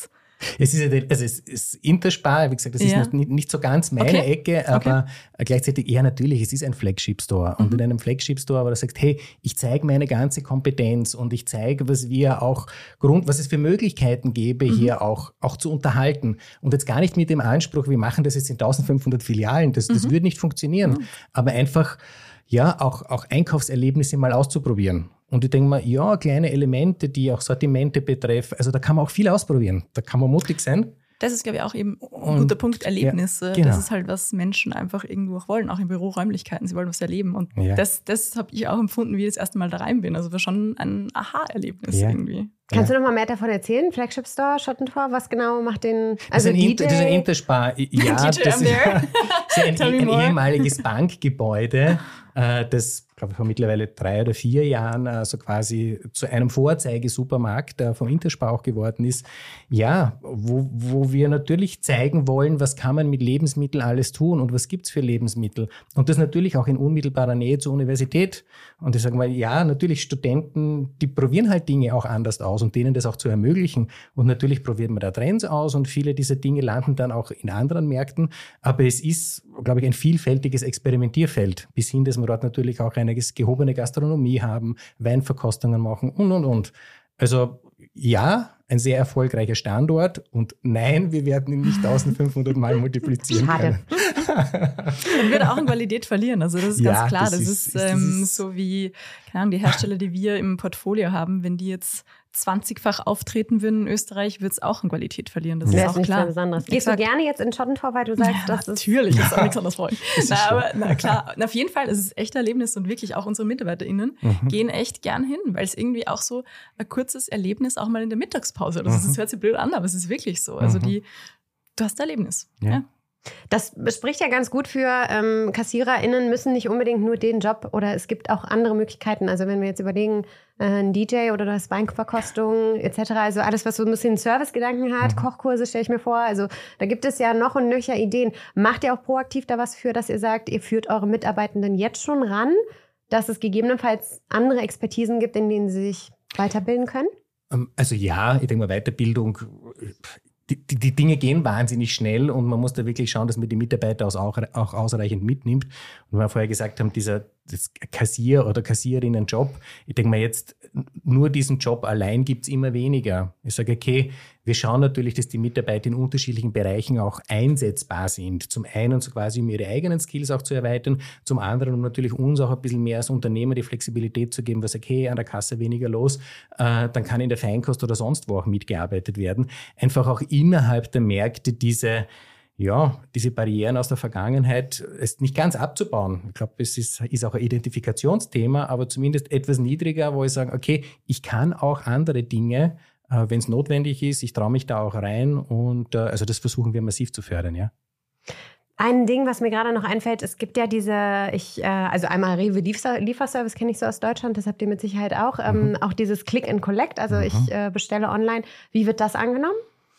Es ist, ja, also es ist Interspar, wie gesagt, das ja. ist nicht, nicht so ganz meine okay. Ecke, aber okay. gleichzeitig eher natürlich, es ist ein Flagship-Store. Mhm. Und in einem Flagship-Store, wo du sagst, hey, ich zeige meine ganze Kompetenz und ich zeige, was wir auch Grund, was es für Möglichkeiten gäbe, mhm. hier auch, auch zu unterhalten. Und jetzt gar nicht mit dem Anspruch, wir machen das jetzt in eintausendfünfhundert Filialen, das, mhm. das würde nicht funktionieren. Mhm. Aber einfach, ja, auch, auch Einkaufserlebnisse mal auszuprobieren. Und ich denke mal, ja, kleine Elemente, die auch Sortimente betreffen, also da kann man auch viel ausprobieren. Da kann man mutig sein. Das ist, glaube ich, auch eben ein guter Punkt, Erlebnisse. Ja, genau. Das ist halt, was Menschen einfach irgendwo auch wollen, auch in Büroräumlichkeiten. Sie wollen was erleben. Und ja. das, das habe ich auch empfunden, wie ich das erste Mal da rein bin. Also war schon ein Aha-Erlebnis ja. irgendwie. Kannst ja. du noch mal mehr davon erzählen? Flagship Store, Schottentor, was genau macht den, also das ist ein, D J? Inter, das ist ein Interspar. Ja, D J das ist, ist ein, ein, ein ehemaliges Bankgebäude, das, glaube ich, vor mittlerweile drei oder vier Jahren also quasi zu einem Vorzeigesupermarkt vom Interspar auch geworden ist. Ja, wo, wo wir natürlich zeigen wollen, was kann man mit Lebensmitteln alles tun und was gibt's für Lebensmittel. Und das natürlich auch in unmittelbarer Nähe zur Universität. Und ich sage mal, ja, natürlich Studenten, die probieren halt Dinge auch anders aus und denen das auch zu ermöglichen. Und natürlich probiert man da Trends aus und viele dieser Dinge landen dann auch in anderen Märkten. Aber es ist, glaube ich, ein vielfältiges Experimentierfeld, bis hin, dass wir dort natürlich auch eine gehobene Gastronomie haben, Weinverkostungen machen und, und, und. Also ja, ein sehr erfolgreicher Standort und nein, wir werden ihn nicht eintausendfünfhundert Mal multiplizieren Schade. können. Dann wird er auch in Qualität verlieren, also das ist ja, ganz klar. Das, das ist, ist, ähm, das ist so wie, keine Ahnung, die Hersteller, die wir im Portfolio haben, wenn die jetzt zwanzigfach auftreten würden in Österreich, wird es auch in Qualität verlieren. Das ja. ist auch ist klar. Besonderes. Gehst du gerne jetzt in Schottentor, weil du sagst, ja, das ist... Natürlich, ist auch nichts anderes freuen. Na, aber na klar, na, auf jeden Fall, es ist echt ein Erlebnis und wirklich auch unsere MitarbeiterInnen mhm. gehen echt gern hin, weil es irgendwie auch so ein kurzes Erlebnis auch mal in der Mittagspause ist. Das, mhm. das hört sich blöd an, aber es ist wirklich so. Also die, du hast ein Erlebnis. Ja. ja. Das spricht ja ganz gut für ähm, KassiererInnen müssen nicht unbedingt nur den Job oder es gibt auch andere Möglichkeiten. Also wenn wir jetzt überlegen, äh, ein D J oder das Weinverkostung et cetera, also alles, was so ein bisschen Servicegedanken hat, mhm. Kochkurse stelle ich mir vor. Also da gibt es ja noch und nöcher Ideen. Macht ihr auch proaktiv da was für, dass ihr sagt, ihr führt eure Mitarbeitenden jetzt schon ran, dass es gegebenenfalls andere Expertisen gibt, in denen sie sich weiterbilden können? Also ja, ich denke mal Weiterbildung... Die, die, die Dinge gehen wahnsinnig schnell und man muss da wirklich schauen, dass man die Mitarbeiter auch, auch ausreichend mitnimmt. Und wir vorher gesagt haben, dieser das Kassier- oder Kassiererinnen-Job, ich denke mal jetzt, nur diesen Job allein gibt's immer weniger. Ich sage, okay, wir schauen natürlich, dass die Mitarbeiter in unterschiedlichen Bereichen auch einsetzbar sind. Zum einen so quasi, um ihre eigenen Skills auch zu erweitern, zum anderen, um natürlich uns auch ein bisschen mehr als Unternehmer die Flexibilität zu geben, was okay, an der Kasse weniger los, äh, dann kann in der Feinkost oder sonst wo auch mitgearbeitet werden. Einfach auch innerhalb der Märkte diese ja, diese Barrieren aus der Vergangenheit ist nicht ganz abzubauen. Ich glaube, es ist, ist auch ein Identifikationsthema, aber zumindest etwas niedriger, wo ich sage, okay, ich kann auch andere Dinge, äh, wenn es notwendig ist, ich traue mich da auch rein und äh, also das versuchen wir massiv zu fördern, ja. Ein Ding, was mir gerade noch einfällt, es gibt ja diese, ich, äh, also einmal Rewe Liefer- Lieferservice kenne ich so aus Deutschland, das habt ihr mit Sicherheit auch, ähm, mhm. auch dieses Click and Collect, also mhm. ich äh, bestelle online. Wie wird das angenommen?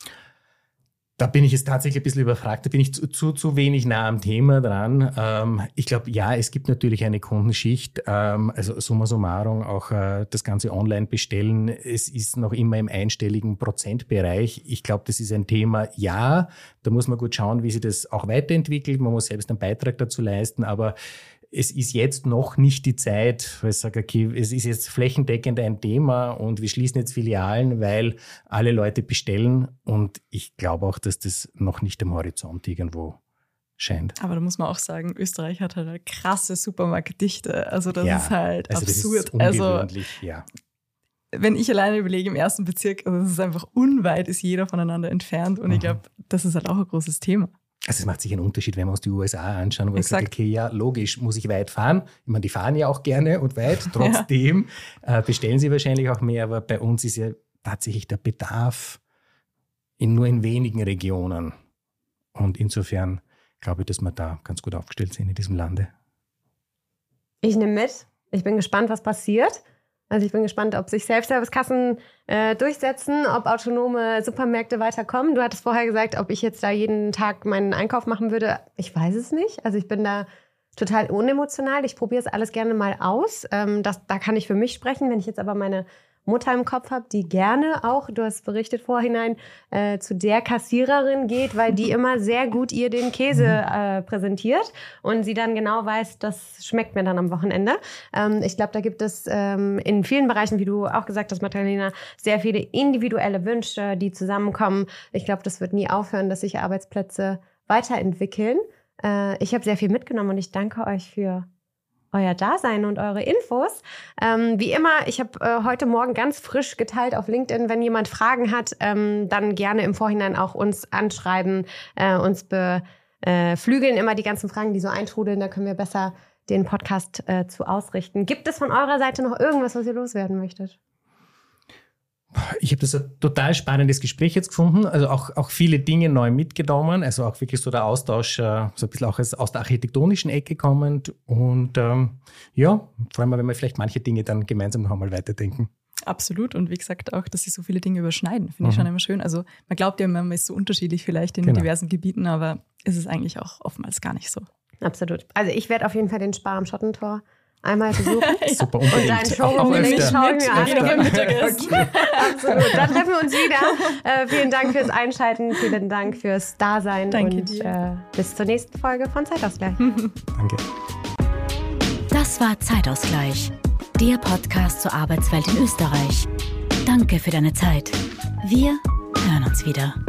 Da bin ich jetzt tatsächlich ein bisschen überfragt, da bin ich zu, zu, zu wenig nah am Thema dran. Ähm, ich glaube, ja, es gibt natürlich eine Kundenschicht, ähm, also summa summarum auch äh, das ganze online bestellen. Es ist noch immer im einstelligen Prozentbereich. Ich glaube, das ist ein Thema, ja, da muss man gut schauen, wie sich das auch weiterentwickelt. Man muss selbst einen Beitrag dazu leisten, aber es ist jetzt noch nicht die Zeit, wo ich sage, okay, es ist jetzt flächendeckend ein Thema und wir schließen jetzt Filialen, weil alle Leute bestellen. Und ich glaube auch, dass das noch nicht am Horizont irgendwo scheint. Aber da muss man auch sagen, Österreich hat halt eine krasse Supermarktdichte. Also das ja, ist halt also absurd. Das ist ungewöhnlich, also, ja. Wenn ich alleine überlege, im ersten Bezirk, also es ist einfach unweit, ist jeder voneinander entfernt. Und mhm. ich glaube, das ist halt auch ein großes Thema. Also es macht sich einen Unterschied, wenn wir uns die U S A anschauen, wo ich sage, okay, ja, logisch, muss ich weit fahren. Ich meine, die fahren ja auch gerne und weit. Trotzdem ja. äh, bestellen sie wahrscheinlich auch mehr, aber bei uns ist ja tatsächlich der Bedarf in nur in wenigen Regionen. Und insofern glaube ich, dass wir da ganz gut aufgestellt sind in diesem Lande. Ich nehme mit. Ich bin gespannt, was passiert. Also ich bin gespannt, ob sich Self-Service-Kassen äh, durchsetzen, ob autonome Supermärkte weiterkommen. Du hattest vorher gesagt, ob ich jetzt da jeden Tag meinen Einkauf machen würde. Ich weiß es nicht. Also ich bin da total unemotional. Ich probiere es alles gerne mal aus. Ähm, das, da kann ich für mich sprechen. Wenn ich jetzt aber meine Mutter im Kopf habe, die gerne auch, du hast berichtet vorhinein, äh, zu der Kassiererin geht, weil die immer sehr gut ihr den Käse äh, präsentiert und sie dann genau weiß, das schmeckt mir dann am Wochenende. Ähm, ich glaube, da gibt es ähm, in vielen Bereichen, wie du auch gesagt hast, Magdalena, sehr viele individuelle Wünsche, die zusammenkommen. Ich glaube, das wird nie aufhören, dass sich Arbeitsplätze weiterentwickeln. Äh, ich habe sehr viel mitgenommen und ich danke euch für euer Dasein und eure Infos. Ähm, wie immer, ich habe äh, heute Morgen ganz frisch geteilt auf LinkedIn. Wenn jemand Fragen hat, ähm, dann gerne im Vorhinein auch uns anschreiben, äh, uns beflügeln immer die ganzen Fragen, die so eintrudeln. Da können wir besser den Podcast äh, zu ausrichten. Gibt es von eurer Seite noch irgendwas, was ihr loswerden möchtet? Ich habe das ein total spannendes Gespräch jetzt gefunden, also auch, auch viele Dinge neu mitgenommen, also auch wirklich so der Austausch, äh, so ein bisschen auch aus der architektonischen Ecke kommend und ähm, ja, vor allem, wenn wir vielleicht manche Dinge dann gemeinsam noch einmal weiterdenken. Absolut und wie gesagt auch, dass sich so viele Dinge überschneiden, finde ich Mhm. schon immer schön. Also man glaubt ja, man ist so unterschiedlich vielleicht in Genau. diversen Gebieten, aber ist es eigentlich auch oftmals gar nicht so. Absolut. Also ich werde auf jeden Fall den Spar am Schottentor einmal besuchen. Super, Und unbedingt. dein Showroom-Link öfter. schaue ich mir an. Wieder beim Mittagessen. Absolut. Dann treffen wir uns wieder. Äh, vielen Dank fürs Einschalten, vielen Dank fürs Dasein Danke und dir. Äh, bis zur nächsten Folge von Zeitausgleich. Danke. Das war Zeitausgleich, der Podcast zur Arbeitswelt in Österreich. Danke für deine Zeit. Wir hören uns wieder.